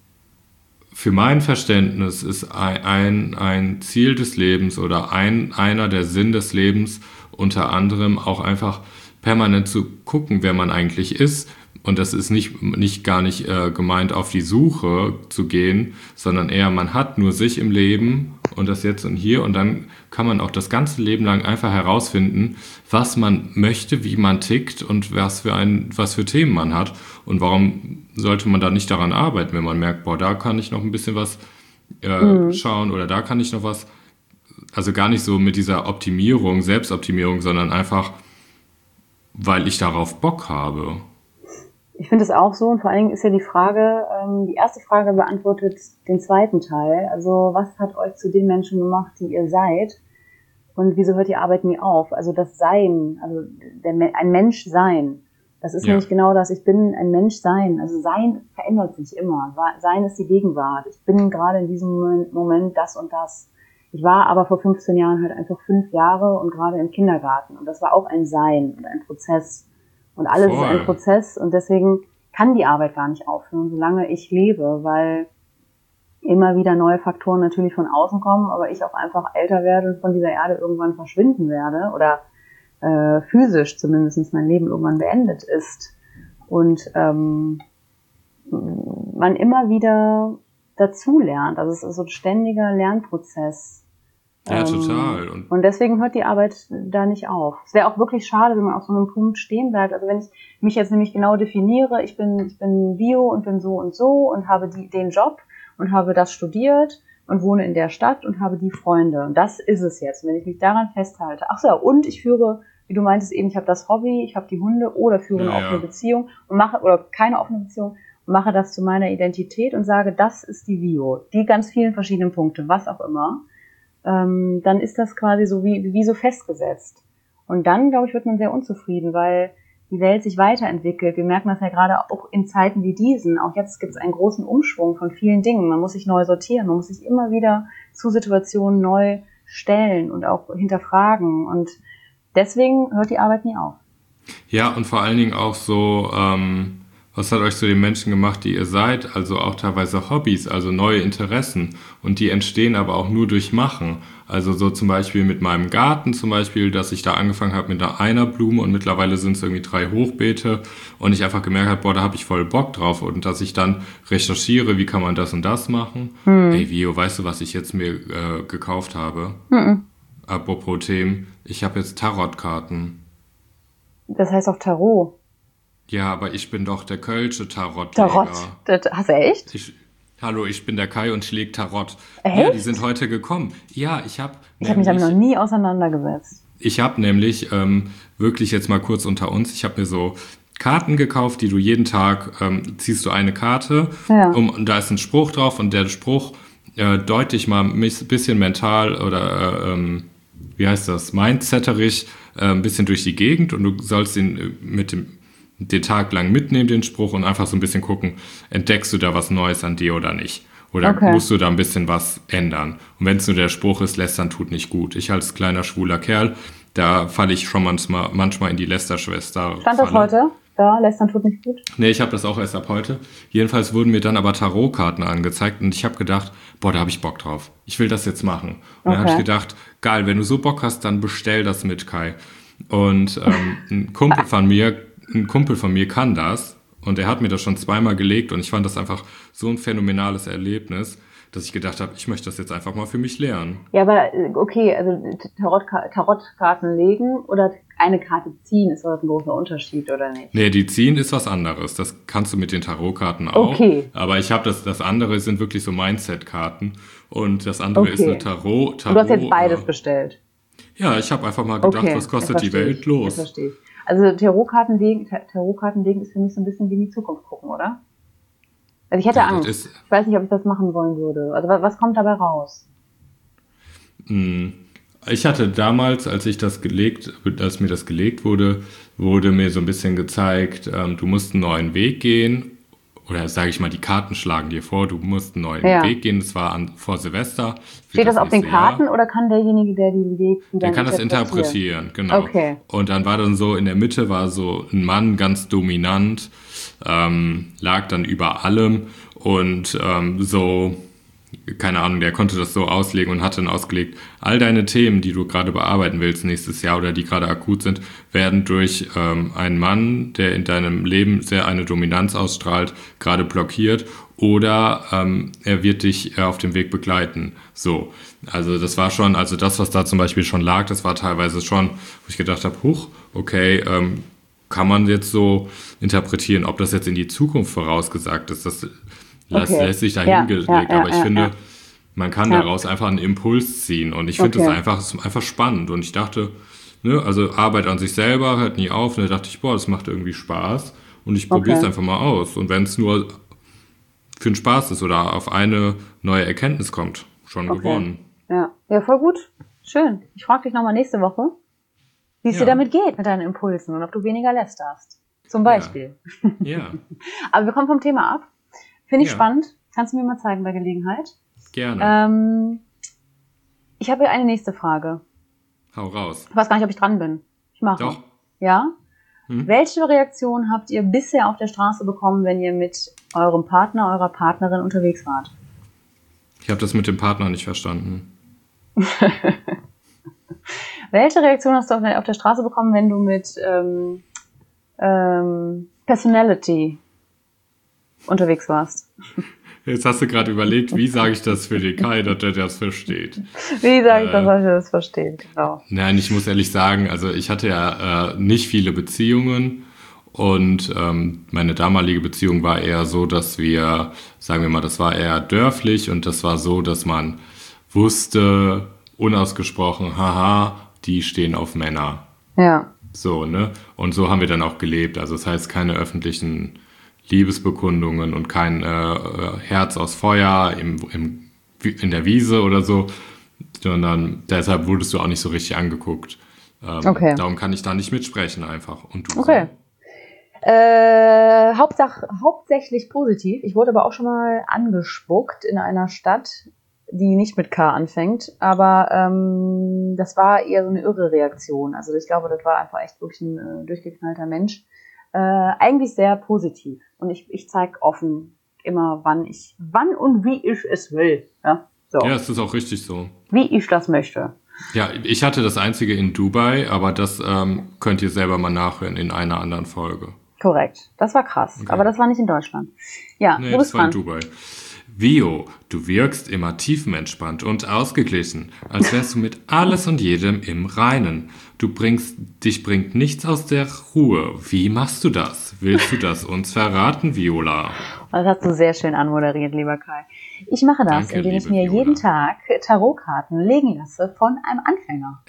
für mein Verständnis ist ein Ziel des Lebens oder einer der Sinn des Lebens unter anderem auch einfach permanent zu gucken, wer man eigentlich ist. Und das ist gar nicht gemeint, auf die Suche zu gehen, sondern eher, man hat nur sich im Leben und das Jetzt und Hier. Und dann kann man auch das ganze Leben lang einfach herausfinden, was man möchte, wie man tickt und was für Themen man hat. Und warum sollte man da nicht daran arbeiten, wenn man merkt, boah, da kann ich noch ein bisschen was schauen oder da kann ich noch was. Also gar nicht so mit dieser Optimierung, Selbstoptimierung, sondern einfach, weil ich darauf Bock habe. Ich finde es auch so, und vor allen Dingen ist ja die Frage, die erste Frage beantwortet den zweiten Teil. Also was hat euch zu den Menschen gemacht, die ihr seid? Und wieso hört die Arbeit nie auf? Also das Sein, also ein Mensch sein, das ist nämlich genau das. Ich bin ein Mensch sein. Also Sein verändert sich immer. Sein ist die Gegenwart. Ich bin gerade in diesem Moment das und das. Ich war aber vor 15 Jahren halt einfach 5 Jahre und gerade im Kindergarten. Und das war auch ein Sein und ein Prozess. Und alles ist ein Prozess und deswegen kann die Arbeit gar nicht aufhören, solange ich lebe, weil immer wieder neue Faktoren natürlich von außen kommen, aber ich auch einfach älter werde und von dieser Erde irgendwann verschwinden werde oder physisch zumindest mein Leben irgendwann beendet ist. Und man immer wieder dazulernt. Also es ist so ein ständiger Lernprozess. Ja, total. Und deswegen hört die Arbeit da nicht auf. Es wäre auch wirklich schade, wenn man auf so einem Punkt stehen bleibt. Also wenn ich mich jetzt nämlich genau definiere, ich bin Bio und bin so und habe den Job und habe das studiert und wohne in der Stadt und habe die Freunde. Und das ist es jetzt. Und wenn ich mich daran festhalte. Ach so, ja, und ich führe, wie du meintest eben, ich habe das Hobby, ich habe die Hunde oder führe eine offene Beziehung und mache, oder keine offene Beziehung, und mache das zu meiner Identität und sage, das ist die Bio. Die ganz vielen verschiedenen Punkte, was auch immer. Dann ist das quasi so wie so festgesetzt. Und dann, glaube ich, wird man sehr unzufrieden, weil die Welt sich weiterentwickelt. Wir merken das ja gerade auch in Zeiten wie diesen. Auch jetzt gibt es einen großen Umschwung von vielen Dingen. Man muss sich neu sortieren, man muss sich immer wieder zu Situationen neu stellen und auch hinterfragen. Und deswegen hört die Arbeit nie auf. Ja, und vor allen Dingen auch so, was hat euch zu den Menschen gemacht, die ihr seid? Also auch teilweise Hobbys, also neue Interessen. Und die entstehen aber auch nur durch Machen. Also so zum Beispiel mit meinem Garten zum Beispiel, dass ich da angefangen habe mit einer Blume und mittlerweile sind es irgendwie 3 Hochbeete und ich einfach gemerkt habe, boah, da habe ich voll Bock drauf und dass ich dann recherchiere, wie kann man das und das machen. Ey, Vio, weißt du, was ich jetzt mir gekauft habe? Apropos Themen, ich habe jetzt Tarotkarten. Das heißt auch Tarot. Ja, aber ich bin doch der kölsche Tarotleger. Tarot? Hast du echt? Hallo, ich bin der Kai und ich lege Tarot. Echt? Ja, die sind heute gekommen. Ja, ich habe mich damit noch nie auseinandergesetzt. Ich habe nämlich, wirklich jetzt mal kurz unter uns, ich habe mir so Karten gekauft, die du jeden Tag, ziehst du eine Karte, und da ist ein Spruch drauf und der Spruch deute ich mal ein bisschen mental oder, wie heißt das, mindsetterisch, ein bisschen durch die Gegend und du sollst ihn den Tag lang mitnehmen, den Spruch, und einfach so ein bisschen gucken, entdeckst du da was Neues an dir oder nicht? Oder musst du da ein bisschen was ändern? Und wenn es nur der Spruch ist, lästern tut nicht gut. Ich als kleiner schwuler Kerl, da falle ich schon manchmal in die Lästerschwester. Stand das heute? Da, lästern tut nicht gut? Nee, ich habe das auch erst ab heute. Jedenfalls wurden mir dann aber Tarotkarten angezeigt und ich habe gedacht, boah, da habe ich Bock drauf. Ich will das jetzt machen. Und dann habe ich gedacht, geil, wenn du so Bock hast, dann bestell das mit, Kai. Und ein Kumpel von mir kann das und er hat mir das schon 2-mal gelegt und ich fand das einfach so ein phänomenales Erlebnis, dass ich gedacht habe, ich möchte das jetzt einfach mal für mich lernen. Ja, aber okay, also Tarotkarten legen oder eine Karte ziehen ist doch ein großer Unterschied, oder nicht? Nee, die ziehen ist was anderes. Das kannst du mit den Tarotkarten auch. Okay. Aber ich habe das andere sind wirklich so Mindset-Karten. Und das andere ist eine Tarot. Du hast jetzt beides bestellt. Ja, ich habe einfach mal gedacht, was kostet die Welt los? Das verstehe ich. Also Tarotkarten legen ist für mich so ein bisschen wie in die Zukunft gucken, oder? Also ich hätte Angst. Ich weiß nicht, ob ich das machen wollen würde. Also was kommt dabei raus? Ich hatte damals, als mir das gelegt wurde, wurde mir so ein bisschen gezeigt, du musst einen neuen Weg gehen. Oder sage ich mal, die Karten schlagen dir vor, du musst einen neuen Weg gehen. Das war vor Silvester. Steht das auf den Karten oder kann derjenige, der die legt, der kann das interpretieren, genau. Okay. Und dann war dann so, in der Mitte war so ein Mann ganz dominant, lag dann über allem und so, keine Ahnung, der konnte das so auslegen und hat dann ausgelegt, all deine Themen, die du gerade bearbeiten willst nächstes Jahr oder die gerade akut sind, werden durch einen Mann, der in deinem Leben sehr eine Dominanz ausstrahlt, gerade blockiert oder er wird dich auf dem Weg begleiten. So, also das war schon, also das, was da zum Beispiel schon lag, das war teilweise schon, wo ich gedacht habe, okay, kann man jetzt so interpretieren, ob das jetzt in die Zukunft vorausgesagt ist, das lässt sich da hingelegt, aber ich finde, man kann daraus einfach einen Impuls ziehen und ich finde das einfach spannend und ich dachte, ne, also Arbeit an sich selber hört nie auf und da dachte ich, das macht irgendwie Spaß und ich probiere es einfach mal aus und wenn es nur für den Spaß ist oder auf eine neue Erkenntnis kommt, schon gewonnen. Ja, voll gut. Schön. Ich frage dich nochmal nächste Woche, wie es dir damit geht mit deinen Impulsen und ob du weniger lästerst. Zum Beispiel. Ja. Aber wir kommen vom Thema ab. Finde ich spannend. Kannst du mir mal zeigen bei Gelegenheit? Gerne. Ich habe eine nächste Frage. Hau raus. Ich weiß gar nicht, ob ich dran bin. Ich mache. Doch. Ja? Welche Reaktion habt ihr bisher auf der Straße bekommen, wenn ihr mit eurem Partner, eurer Partnerin unterwegs wart? Ich habe das mit dem Partner nicht verstanden. Welche Reaktion hast du auf der Straße bekommen, wenn du mit Personality unterwegs warst? Jetzt hast du gerade überlegt, wie sage ich das für den Kai, dass der das versteht. Wie sage ich das, dass er das versteht? Genau. Nein, ich muss ehrlich sagen, also ich hatte ja nicht viele Beziehungen und meine damalige Beziehung war eher so, dass wir, sagen wir mal, das war eher dörflich und das war so, dass man wusste, unausgesprochen, haha, die stehen auf Männer. Ja. So, ne? Und so haben wir dann auch gelebt. Also das heißt, keine öffentlichen Liebesbekundungen und kein Herz aus Feuer in der Wiese oder so, sondern deshalb wurdest du auch nicht so richtig angeguckt. Darum kann ich da nicht mitsprechen einfach. Und du? Okay. Hauptsächlich positiv. Ich wurde aber auch schon mal angespuckt in einer Stadt, die nicht mit K anfängt, aber das war eher so eine irre Reaktion. Also ich glaube, das war einfach echt wirklich ein durchgeknallter Mensch. Eigentlich sehr positiv. Und ich zeige offen immer, wann und wie ich es will. Ja, so. Ja, es ist auch richtig so. Wie ich das möchte. Ja, ich hatte das einzige in Dubai, aber das könnt ihr selber mal nachhören in einer anderen Folge. Korrekt. Das war krass. Okay. Aber das war nicht in Deutschland. Ja, nee, das war in Dubai. Vio, du wirkst immer tiefenentspannt und ausgeglichen, als wärst du mit alles und jedem im Reinen. Dich bringt nichts aus der Ruhe. Wie machst du das? Willst du das uns verraten, Viola? Das hast du sehr schön anmoderiert, lieber Kai. Ich mache das, Danke, indem ich mir Viola. Jeden Tag Tarotkarten legen lasse von einem Anfänger.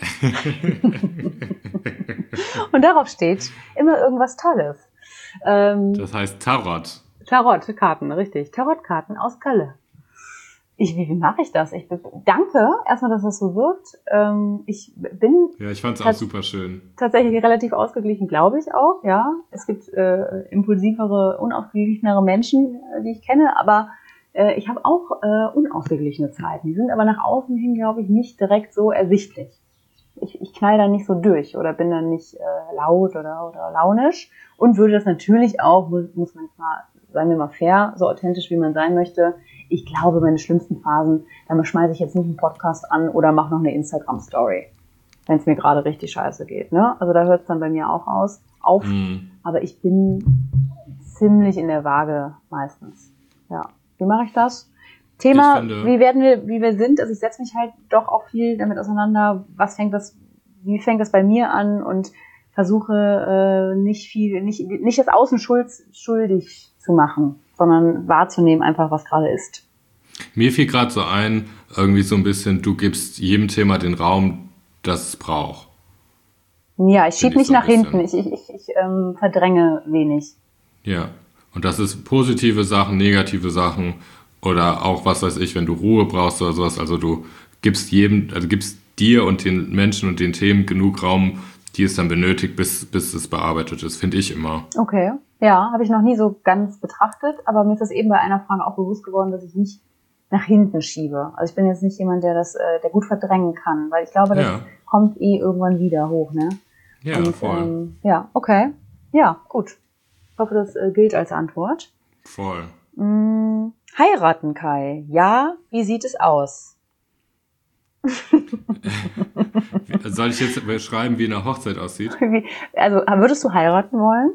Und darauf steht immer irgendwas Tolles. Das heißt Tarot. Tarotkarten, richtig. Tarotkarten aus Köln. Wie mache ich das? Danke erstmal, dass das so wirkt. Ich fand es auch super schön. Tatsächlich relativ ausgeglichen, glaube ich auch. Ja, es gibt impulsivere, unausgeglichenere Menschen, die ich kenne, aber ich habe auch unausgeglichene Zeiten. Die sind aber nach außen hin, glaube ich, nicht direkt so ersichtlich. Ich knall da nicht so durch oder bin dann nicht laut oder launisch und würde das natürlich auch, muss man mal, seien wir mal fair, so authentisch wie man sein möchte. Ich glaube, meine schlimmsten Phasen, dann schmeiße ich jetzt nicht einen Podcast an oder mache noch eine Instagram-Story, wenn es mir gerade richtig scheiße geht. Ne? Also da hört es dann bei mir auch auf. Aber ich bin ziemlich in der Waage meistens. Ja. Wie mache ich das? Thema, ich finde, wie wir sind. Also ich setze mich halt doch auch viel damit auseinander, wie fängt das bei mir an und versuche nicht das Außen schuldig zu machen, sondern wahrzunehmen einfach, was gerade ist. mir fiel gerade so ein, irgendwie so ein bisschen, du gibst jedem Thema den Raum, das es braucht. Ja, ich schiebe Finde ich mich so ein nach hinten. bisschen. Ich verdränge wenig. Ja. Und das ist positive Sachen, negative Sachen oder auch, was weiß ich, wenn du Ruhe brauchst oder sowas. Also du gibst gibst dir und den Menschen und den Themen genug Raum, die es dann benötigt, bis es bearbeitet ist, finde ich immer. Okay. Ja, habe ich noch nie so ganz betrachtet, aber mir ist das eben bei einer Frage auch bewusst geworden, dass ich nicht nach hinten schiebe. Also ich bin jetzt nicht jemand, der gut verdrängen kann, weil ich glaube, das Ja, kommt irgendwann wieder hoch, ne? ja, Und voll. ja, okay. Ja, gut. Ich hoffe, das gilt als Antwort. Voll. Heiraten, Kai. Ja, wie sieht es aus? Soll ich jetzt beschreiben, wie eine Hochzeit aussieht? Also, würdest du heiraten wollen?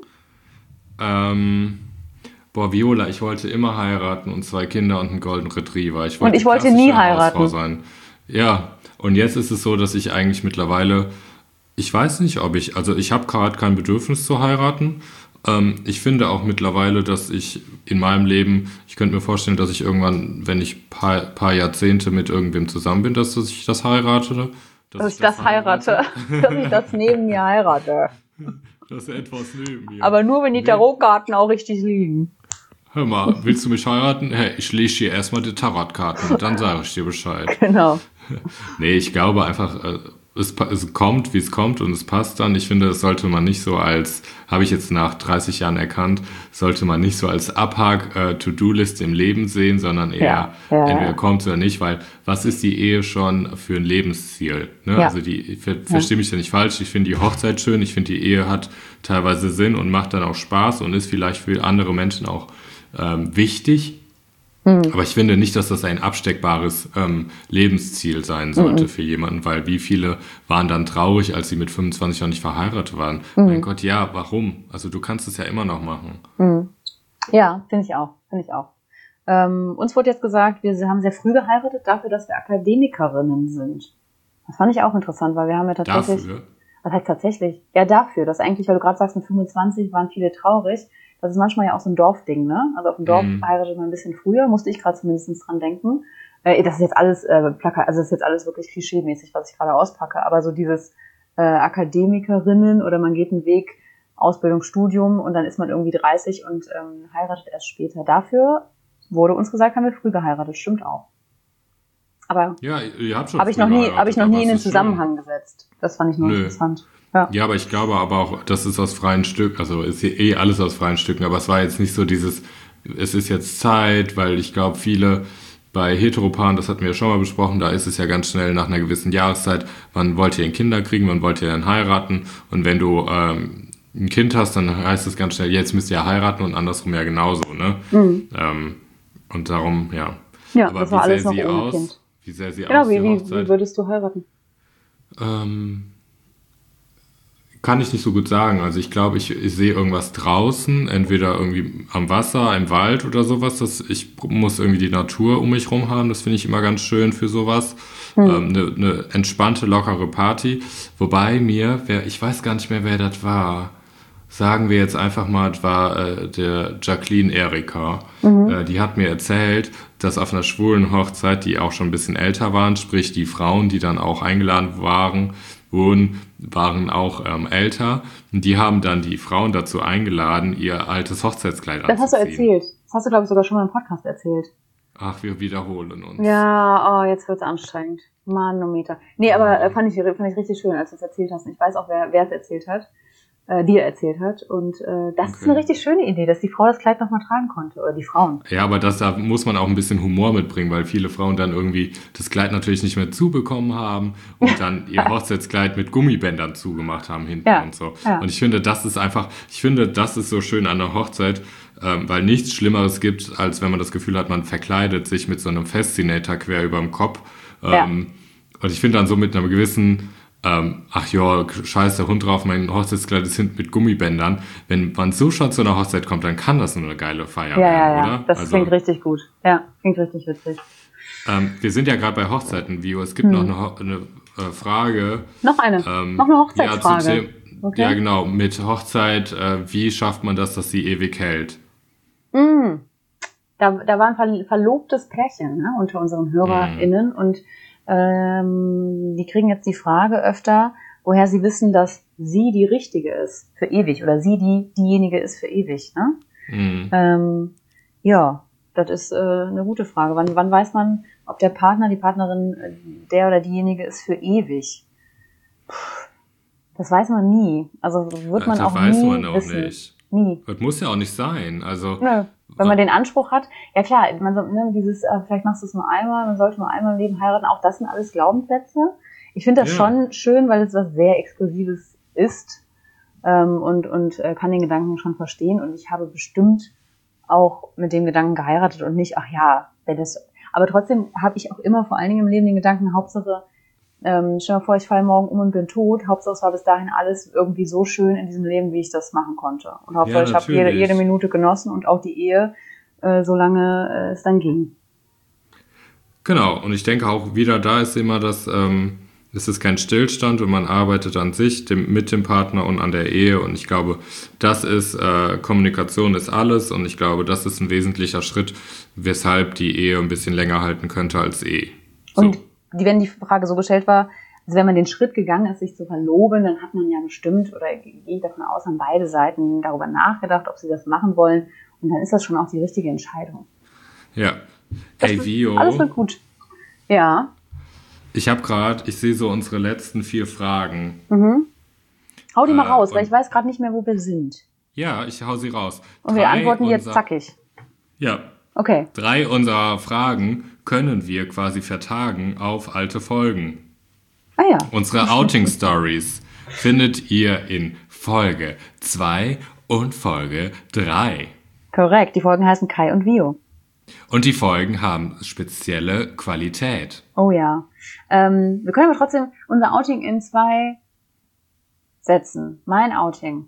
Ähm, Viola, ich wollte immer heiraten und 2 Kinder und einen Golden Retriever. Ich Und wollte ich die wollte nie klassische Hausfrau heiraten. sein. Ja, und jetzt ist es so, dass ich eigentlich mittlerweile, ich weiß nicht, also ich habe gerade kein Bedürfnis zu heiraten. Ich finde auch mittlerweile, dass ich in meinem Leben, ich könnte mir vorstellen, dass ich irgendwann, wenn ich paar Jahrzehnte mit irgendwem zusammen bin, dass ich das heirate. Dass ich das heirate. Dass ich das neben mir heirate. Das ist etwas neben mir. Aber nur, wenn die Nee. Tarotkarten auch richtig liegen. Hör mal, willst du mich heiraten? Hey, ich lese dir erstmal die Tarotkarten und dann sage ich dir Bescheid. Genau. Nee, ich glaube einfach, es kommt, wie es kommt und es passt dann. Ich finde, das sollte man nicht so habe ich jetzt nach 30 Jahren erkannt, sollte man nicht so als To-Do-Liste im Leben sehen, sondern eher entweder kommt oder nicht, weil was ist die Ehe schon für ein Lebensziel? Ne? Ja. Also verstehe mich ja nicht falsch, ich finde die Hochzeit schön, ich finde die Ehe hat teilweise Sinn und macht dann auch Spaß und ist vielleicht für andere Menschen auch wichtig. Aber ich finde nicht, dass das ein absteckbares Lebensziel sein sollte für jemanden, weil wie viele waren dann traurig, als sie mit 25 noch nicht verheiratet waren. Mein Gott, ja, warum? Also du kannst es ja immer noch machen. Ja, finde ich auch. Uns wurde jetzt gesagt, wir haben sehr früh geheiratet, dafür, dass wir Akademikerinnen sind. Das fand ich auch interessant, weil wir haben ja tatsächlich... Dafür? Was heißt tatsächlich? Ja, dafür. Dass eigentlich, weil du gerade sagst, mit 25 waren viele traurig. Das ist manchmal ja auch so ein Dorfding, ne? Also auf dem Dorf heiratet man ein bisschen früher, musste ich gerade zumindest dran denken. Das ist jetzt alles das ist jetzt alles wirklich klischeemäßig, was ich gerade auspacke. Aber so dieses Akademikerinnen oder man geht einen Weg, Ausbildung, Studium und dann ist man irgendwie 30 und heiratet erst später. Dafür wurde uns gesagt, haben wir früh geheiratet. Stimmt auch. Aber Ja, ihr habt schon habe ich noch nie in den Zusammenhang gesetzt. Das fand ich nur interessant. Ja, aber ich glaube aber auch, das ist aus freien Stücken, also ist hier alles aus freien Stücken, aber es war jetzt nicht so es ist jetzt Zeit, weil ich glaube, viele bei Heteropaaren, das hatten wir ja schon mal besprochen, da ist es ja ganz schnell nach einer gewissen Jahreszeit, wann wollt ihr ein Kinder kriegen, wann wollt ihr dann heiraten und wenn du ein Kind hast, dann heißt es ganz schnell, jetzt müsst ihr ja heiraten und andersrum ja genauso, ne? Und darum, ja. Ja, aber das war alles noch ohne aus? Kind. Wie sähe sie Genau, aus, die Hochzeit? wie würdest du heiraten? Kann ich nicht so gut sagen. Also ich glaube, ich sehe irgendwas draußen, entweder irgendwie am Wasser, im Wald oder sowas. Ich muss irgendwie die Natur um mich rum haben. Das finde ich immer ganz schön für sowas. Eine entspannte, lockere Party. Wobei ich weiß gar nicht mehr, wer das war. Sagen wir jetzt einfach mal, das war der Jacqueline Erika. Die hat mir erzählt, dass auf einer schwulen Hochzeit, die auch schon ein bisschen älter waren, sprich die Frauen, die dann auch eingeladen waren auch älter. Und die haben dann die Frauen dazu eingeladen, ihr altes Hochzeitskleid anzuziehen. Das hast du erzählt. Das hast du, glaube ich, sogar schon mal im Podcast erzählt. Ach, wir wiederholen uns. Ja, jetzt wird's anstrengend. Manometer. Nee, aber fand ich richtig schön, als du es erzählt hast. Und ich weiß auch, wer es erzählt hat. Dir erzählt hat. Und das ist eine richtig schöne Idee, dass die Frau das Kleid nochmal tragen konnte. Oder die Frauen. Ja, aber da muss man auch ein bisschen Humor mitbringen, weil viele Frauen dann irgendwie das Kleid natürlich nicht mehr zubekommen haben und dann ihr Hochzeitskleid mit Gummibändern zugemacht haben hinten und so. Ja. Und ich finde, das ist so schön an der Hochzeit, weil nichts Schlimmeres gibt, als wenn man das Gefühl hat, man verkleidet sich mit so einem Fascinator quer über dem Kopf. Und ich finde dann so mit einer gewissen ach ja, scheiß der Hund drauf, mein Hochzeitskleid ist hinten mit Gummibändern. Wenn man so schon zu einer Hochzeit kommt, dann kann das nur eine geile Feier werden, oder? Das klingt richtig gut. Ja, klingt richtig witzig. Wir sind ja gerade bei Hochzeiten, Vio. Es gibt noch eine Frage. Noch eine? Noch eine Hochzeitsfrage? Okay. Ja, genau. Mit Hochzeit, wie schafft man das, dass sie ewig hält? Da war ein verlobtes Pärchen, ne, unter unseren HörerInnen und die kriegen jetzt die Frage öfter, woher sie wissen, dass sie die Richtige ist für ewig oder sie diejenige ist für ewig. Ne? Ja, das ist eine gute Frage. Wann weiß man, ob der Partner, die Partnerin, der oder diejenige ist für ewig? Das weiß man nie. Also wird man auch nie wissen. Das weiß man auch nicht. Nie. Das muss ja auch nicht sein. Also nö. Wenn man den Anspruch hat, ja klar, vielleicht machst du es nur einmal, man sollte nur einmal im Leben heiraten, auch das sind alles Glaubensplätze. Ich finde das schon schön, weil es was sehr Exklusives ist und kann den Gedanken schon verstehen und ich habe bestimmt auch mit dem Gedanken geheiratet und nicht, ach ja, aber trotzdem habe ich auch immer vor allen Dingen im Leben den Gedanken, Hauptsache, stell dir mal vor, ich falle morgen um und bin tot. Hauptsache, es war bis dahin alles irgendwie so schön in diesem Leben, wie ich das machen konnte. Und Hauptsache, ich habe jede Minute genossen und auch die Ehe, solange es dann ging. Genau, und ich denke auch wieder, da ist immer das, es ist kein Stillstand und man arbeitet an sich mit dem Partner und an der Ehe. Und ich glaube, das ist, Kommunikation ist alles und ich glaube, das ist ein wesentlicher Schritt, weshalb die Ehe ein bisschen länger halten könnte als So. Und wenn die Frage so gestellt war, also wenn man den Schritt gegangen ist, sich zu verloben, dann hat man ja bestimmt, oder gehe ich davon aus, haben beide Seiten darüber nachgedacht, ob sie das machen wollen. Und dann ist das schon auch die richtige Entscheidung. Ja. Hey, Vio. Alles wird gut. Ja. Ich sehe so unsere letzten 4 Fragen. Hau die mal raus, weil ich weiß gerade nicht mehr, wo wir sind. Ja, ich hau sie raus. Und wir antworten jetzt zackig. Ja. Okay. 3 unserer Fragen können wir quasi vertagen auf alte Folgen. Ah ja. Unsere Outing-Stories findet ihr in Folge 2 und Folge 3. Korrekt, die Folgen heißen Kai und Vio. Und die Folgen haben spezielle Qualität. Oh ja. Wir können aber trotzdem unser Outing in 2 Sätzen. Mein Outing.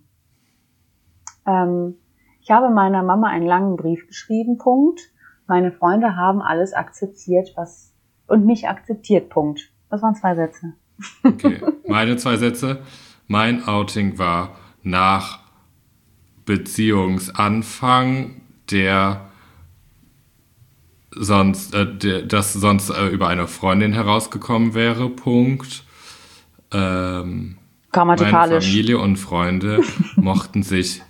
Ich habe meiner Mama einen langen Brief geschrieben, Punkt. Meine Freunde haben alles akzeptiert, und mich akzeptiert, Punkt. Das waren 2 Sätze. Okay, meine 2 Sätze. Mein Outing war nach Beziehungsanfang, das sonst über eine Freundin herausgekommen wäre, Punkt. Meine Familie und Freunde mochten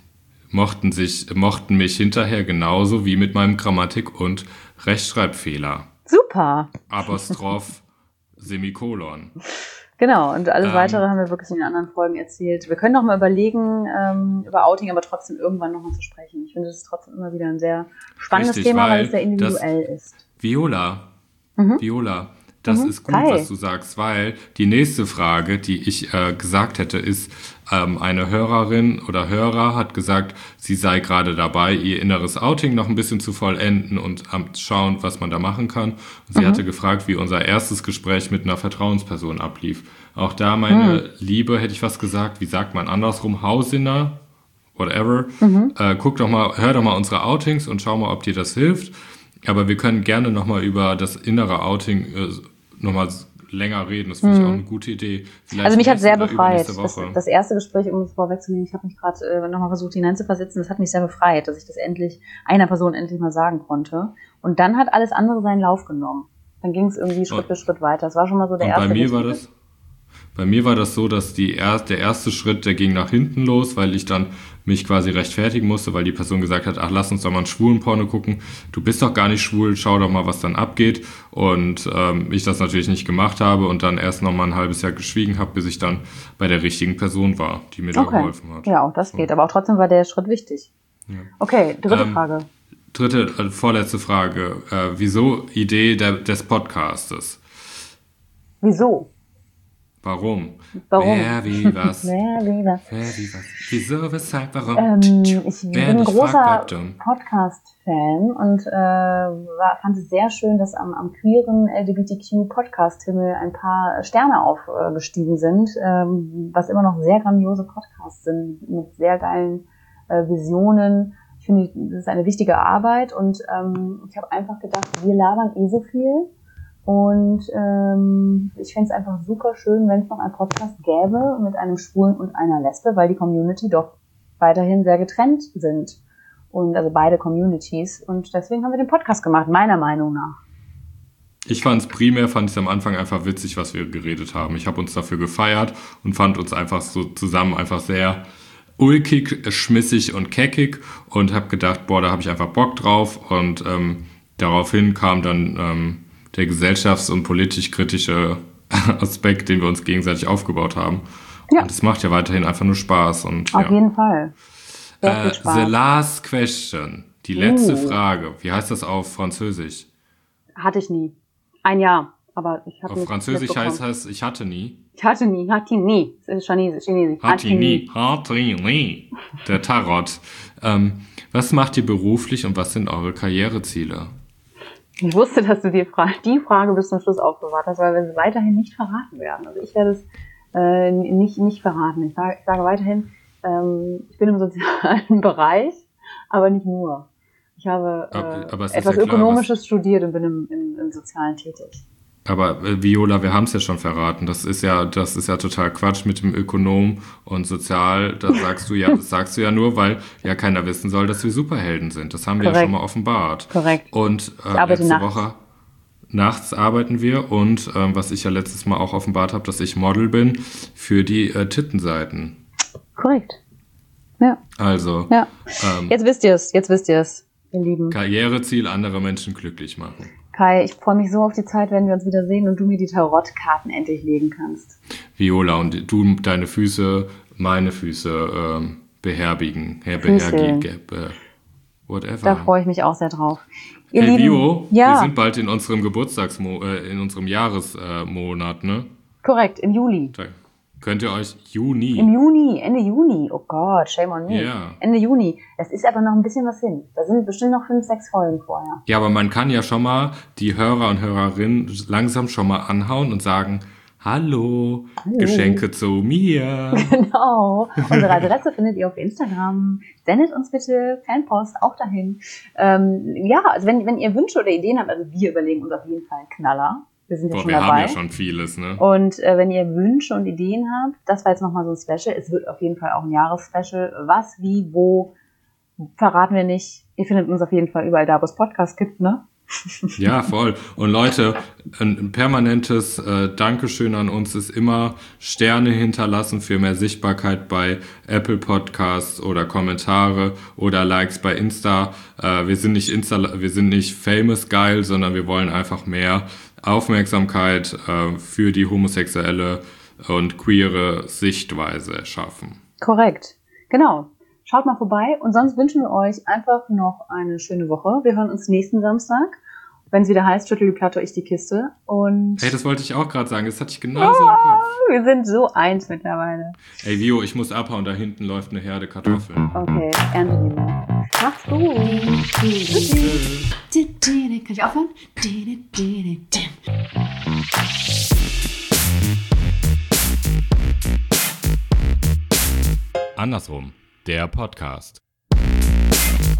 mich hinterher genauso wie mit meinem Grammatik- und Rechtschreibfehler. Super. Apostroph, Semikolon. Genau, und alles Weitere haben wir wirklich in den anderen Folgen erzählt. Wir können noch mal überlegen, über Outing aber trotzdem irgendwann noch mal zu sprechen. Ich finde, das ist trotzdem immer wieder ein sehr spannendes Thema, weil es sehr individuell ist. Viola, das ist gut, Kai, was du sagst, weil die nächste Frage, die ich gesagt hätte, ist, eine Hörerin oder Hörer hat gesagt, sie sei gerade dabei, ihr inneres Outing noch ein bisschen zu vollenden und am schauen, was man da machen kann. Und sie hatte gefragt, wie unser erstes Gespräch mit einer Vertrauensperson ablief. Auch da, meine Liebe, hätte ich was gesagt, wie sagt man andersrum, Hausinner, whatever. Hör doch mal unsere Outings und schau mal, ob dir das hilft. Aber wir können gerne nochmal über das innere Outing nochmal länger reden. Das finde ich auch eine gute Idee. Vielleicht also mich hat sehr befreit. Das erste Gespräch, um es vorwegzunehmen, ich habe mich gerade nochmal versucht hineinzuversetzen, das hat mich sehr befreit, dass ich das einer Person endlich mal sagen konnte. Und dann hat alles andere seinen Lauf genommen. Dann ging es irgendwie Schritt für Schritt weiter. Das war schon mal so der erste Schritt. Bei mir war das so, dass der erste Schritt, der ging nach hinten los, weil ich dann mich quasi rechtfertigen musste, weil die Person gesagt hat, ach, lass uns doch mal einen schwulen Porno gucken. Du bist doch gar nicht schwul, schau doch mal, was dann abgeht. Und ich das natürlich nicht gemacht habe und dann erst noch mal ein halbes Jahr geschwiegen habe, bis ich dann bei der richtigen Person war, die mir da geholfen hat. Ja, auch das geht. Aber auch trotzdem war der Schritt wichtig. Ja. Okay, dritte Frage. Vorletzte Frage. Wieso Idee des Podcastes? Wieso? Warum? Warum? Wer, wie, was? Wer, wie, was? Wer, wie, was? Wieso, weshalb, warum? Ich bin ein großer fragt, bleibt dumm. Podcast-Fan und fand es sehr schön, dass am queeren LGBTQ-Podcast-Himmel ein paar Sterne aufgestiegen sind, was immer noch sehr grandiose Podcasts sind, mit sehr geilen Visionen. Ich finde, das ist eine wichtige Arbeit und ich habe einfach gedacht, wir labern so viel. Und ich fände es einfach super schön, wenn es noch einen Podcast gäbe mit einem Schwulen und einer Lesbe, weil die Community doch weiterhin sehr getrennt sind. Und also beide Communities. Und deswegen haben wir den Podcast gemacht, meiner Meinung nach. Ich fand es am Anfang einfach witzig, was wir geredet haben. Ich habe uns dafür gefeiert und fand uns einfach so zusammen einfach sehr ulkig, schmissig und keckig und habe gedacht, boah, da habe ich einfach Bock drauf. Und daraufhin kam dann der gesellschafts- und politisch-kritische Aspekt, den wir uns gegenseitig aufgebaut haben. Ja. Und es macht ja weiterhin einfach nur Spaß. Und, auf jeden Fall. Sehr viel Spaß. The last question. Die letzte Frage. Wie heißt das auf Französisch? Hatte ich nie. Ein Jahr. Aber ich habe auf Französisch heißt es, ich hatte nie. Ich hatte nie. Das ist Chinesisch. Hatte nie. Der Tarot. Was macht ihr beruflich und was sind eure Karriereziele? Ich wusste, dass du die Frage bis zum Schluss aufbewahrt hast, weil wir sie weiterhin nicht verraten werden. Also ich werde es nicht verraten. Ich sage weiterhin, ich bin im sozialen Bereich, aber nicht nur. Ich habe etwas Ökonomisches studiert und bin im Sozialen tätig. Aber Viola, wir haben es ja schon verraten. Das ist ja total Quatsch mit dem Ökonom und Sozial. Das sagst du ja nur, weil ja keiner wissen soll, dass wir Superhelden sind. Das haben wir ja schon mal offenbart. Korrekt. Und letzte Woche nachts arbeiten wir und was ich ja letztes Mal auch offenbart habe, dass ich Model bin für die Tittenseiten. Korrekt. Ja. Also. Ja. Jetzt wisst ihr es, ihr Lieben. Karriereziel, andere Menschen glücklich machen. Kai, ich freue mich so auf die Zeit, wenn wir uns wieder sehen und du mir die Tarotkarten endlich legen kannst. Viola, und du deine Füße, meine Füße beherbergen. Whatever. Da freue ich mich auch sehr drauf. Ihr Lieben, Vio, ja. Wir sind bald in unserem in unserem Jahresmonat, ne? Korrekt, im Juli. Da könnt ihr euch Ende Juni. Oh Gott, shame on me. Ja. Ende Juni. Das ist aber noch ein bisschen was hin. Da sind bestimmt noch 5, 6 Folgen vorher. Ja, aber man kann ja schon mal die Hörer und Hörerinnen langsam schon mal anhauen und sagen, Hallo. Geschenke zu mir. Genau. Unsere Adresse findet ihr auf Instagram. Sendet uns bitte Fanpost auch dahin. Ja, also wenn ihr Wünsche oder Ideen habt, also wir überlegen uns auf jeden Fall einen Knaller. Wir sind ja schon dabei. Wir haben ja schon vieles, ne? Und wenn ihr Wünsche und Ideen habt, das war jetzt nochmal so ein Special. Es wird auf jeden Fall auch ein Jahresspecial. Was, wie, wo, verraten wir nicht. Ihr findet uns auf jeden Fall überall da, wo es Podcasts gibt, ne? Ja, voll. Und Leute, ein permanentes Dankeschön an uns ist immer Sterne hinterlassen für mehr Sichtbarkeit bei Apple Podcasts oder Kommentare oder Likes bei Insta. Wir sind nicht famous geil, sondern wir wollen einfach mehr Aufmerksamkeit für die homosexuelle und queere Sichtweise schaffen. Korrekt. Genau. Schaut mal vorbei und sonst wünschen wir euch einfach noch eine schöne Woche. Wir hören uns nächsten Samstag, wenn es wieder heißt, schüttel die Platte, ich die Kiste. Und hey, das wollte ich auch gerade sagen, das hatte ich genauso im Kopf. Wir sind so eins mittlerweile. Ey, Vio, ich muss abhauen, da hinten läuft eine Herde Kartoffeln. Okay, ernte die mal. Macht's gut. Kann ich aufhören? Andersrum. Der Podcast.